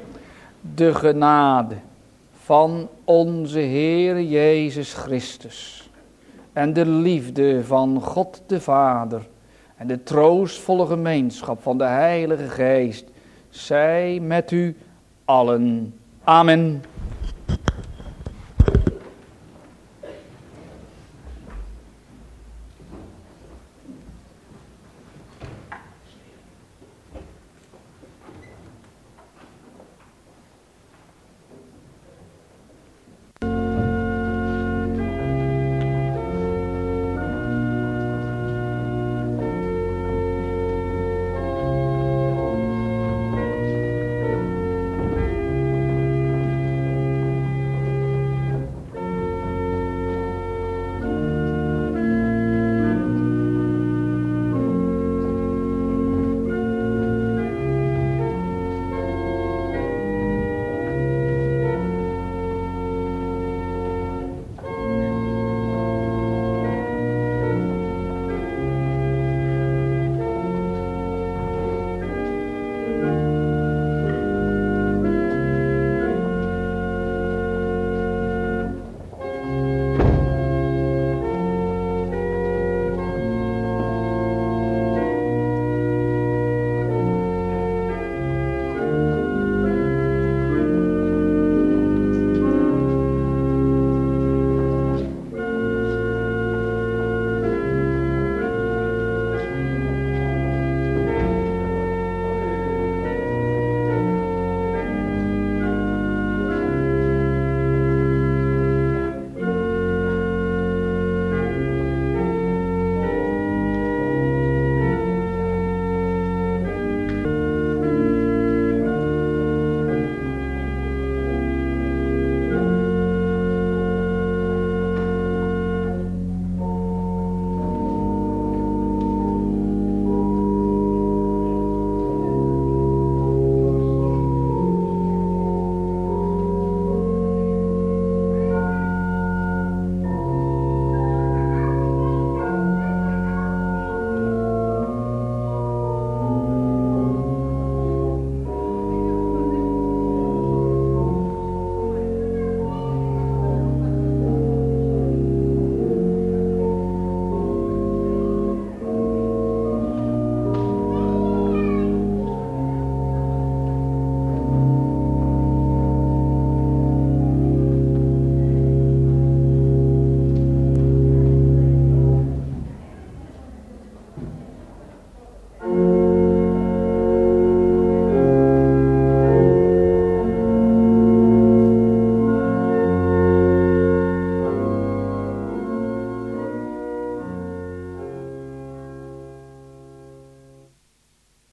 De genade van onze Heer Jezus Christus en de liefde van God de Vader en de troostvolle gemeenschap van de Heilige Geest zij met u allen. Amen.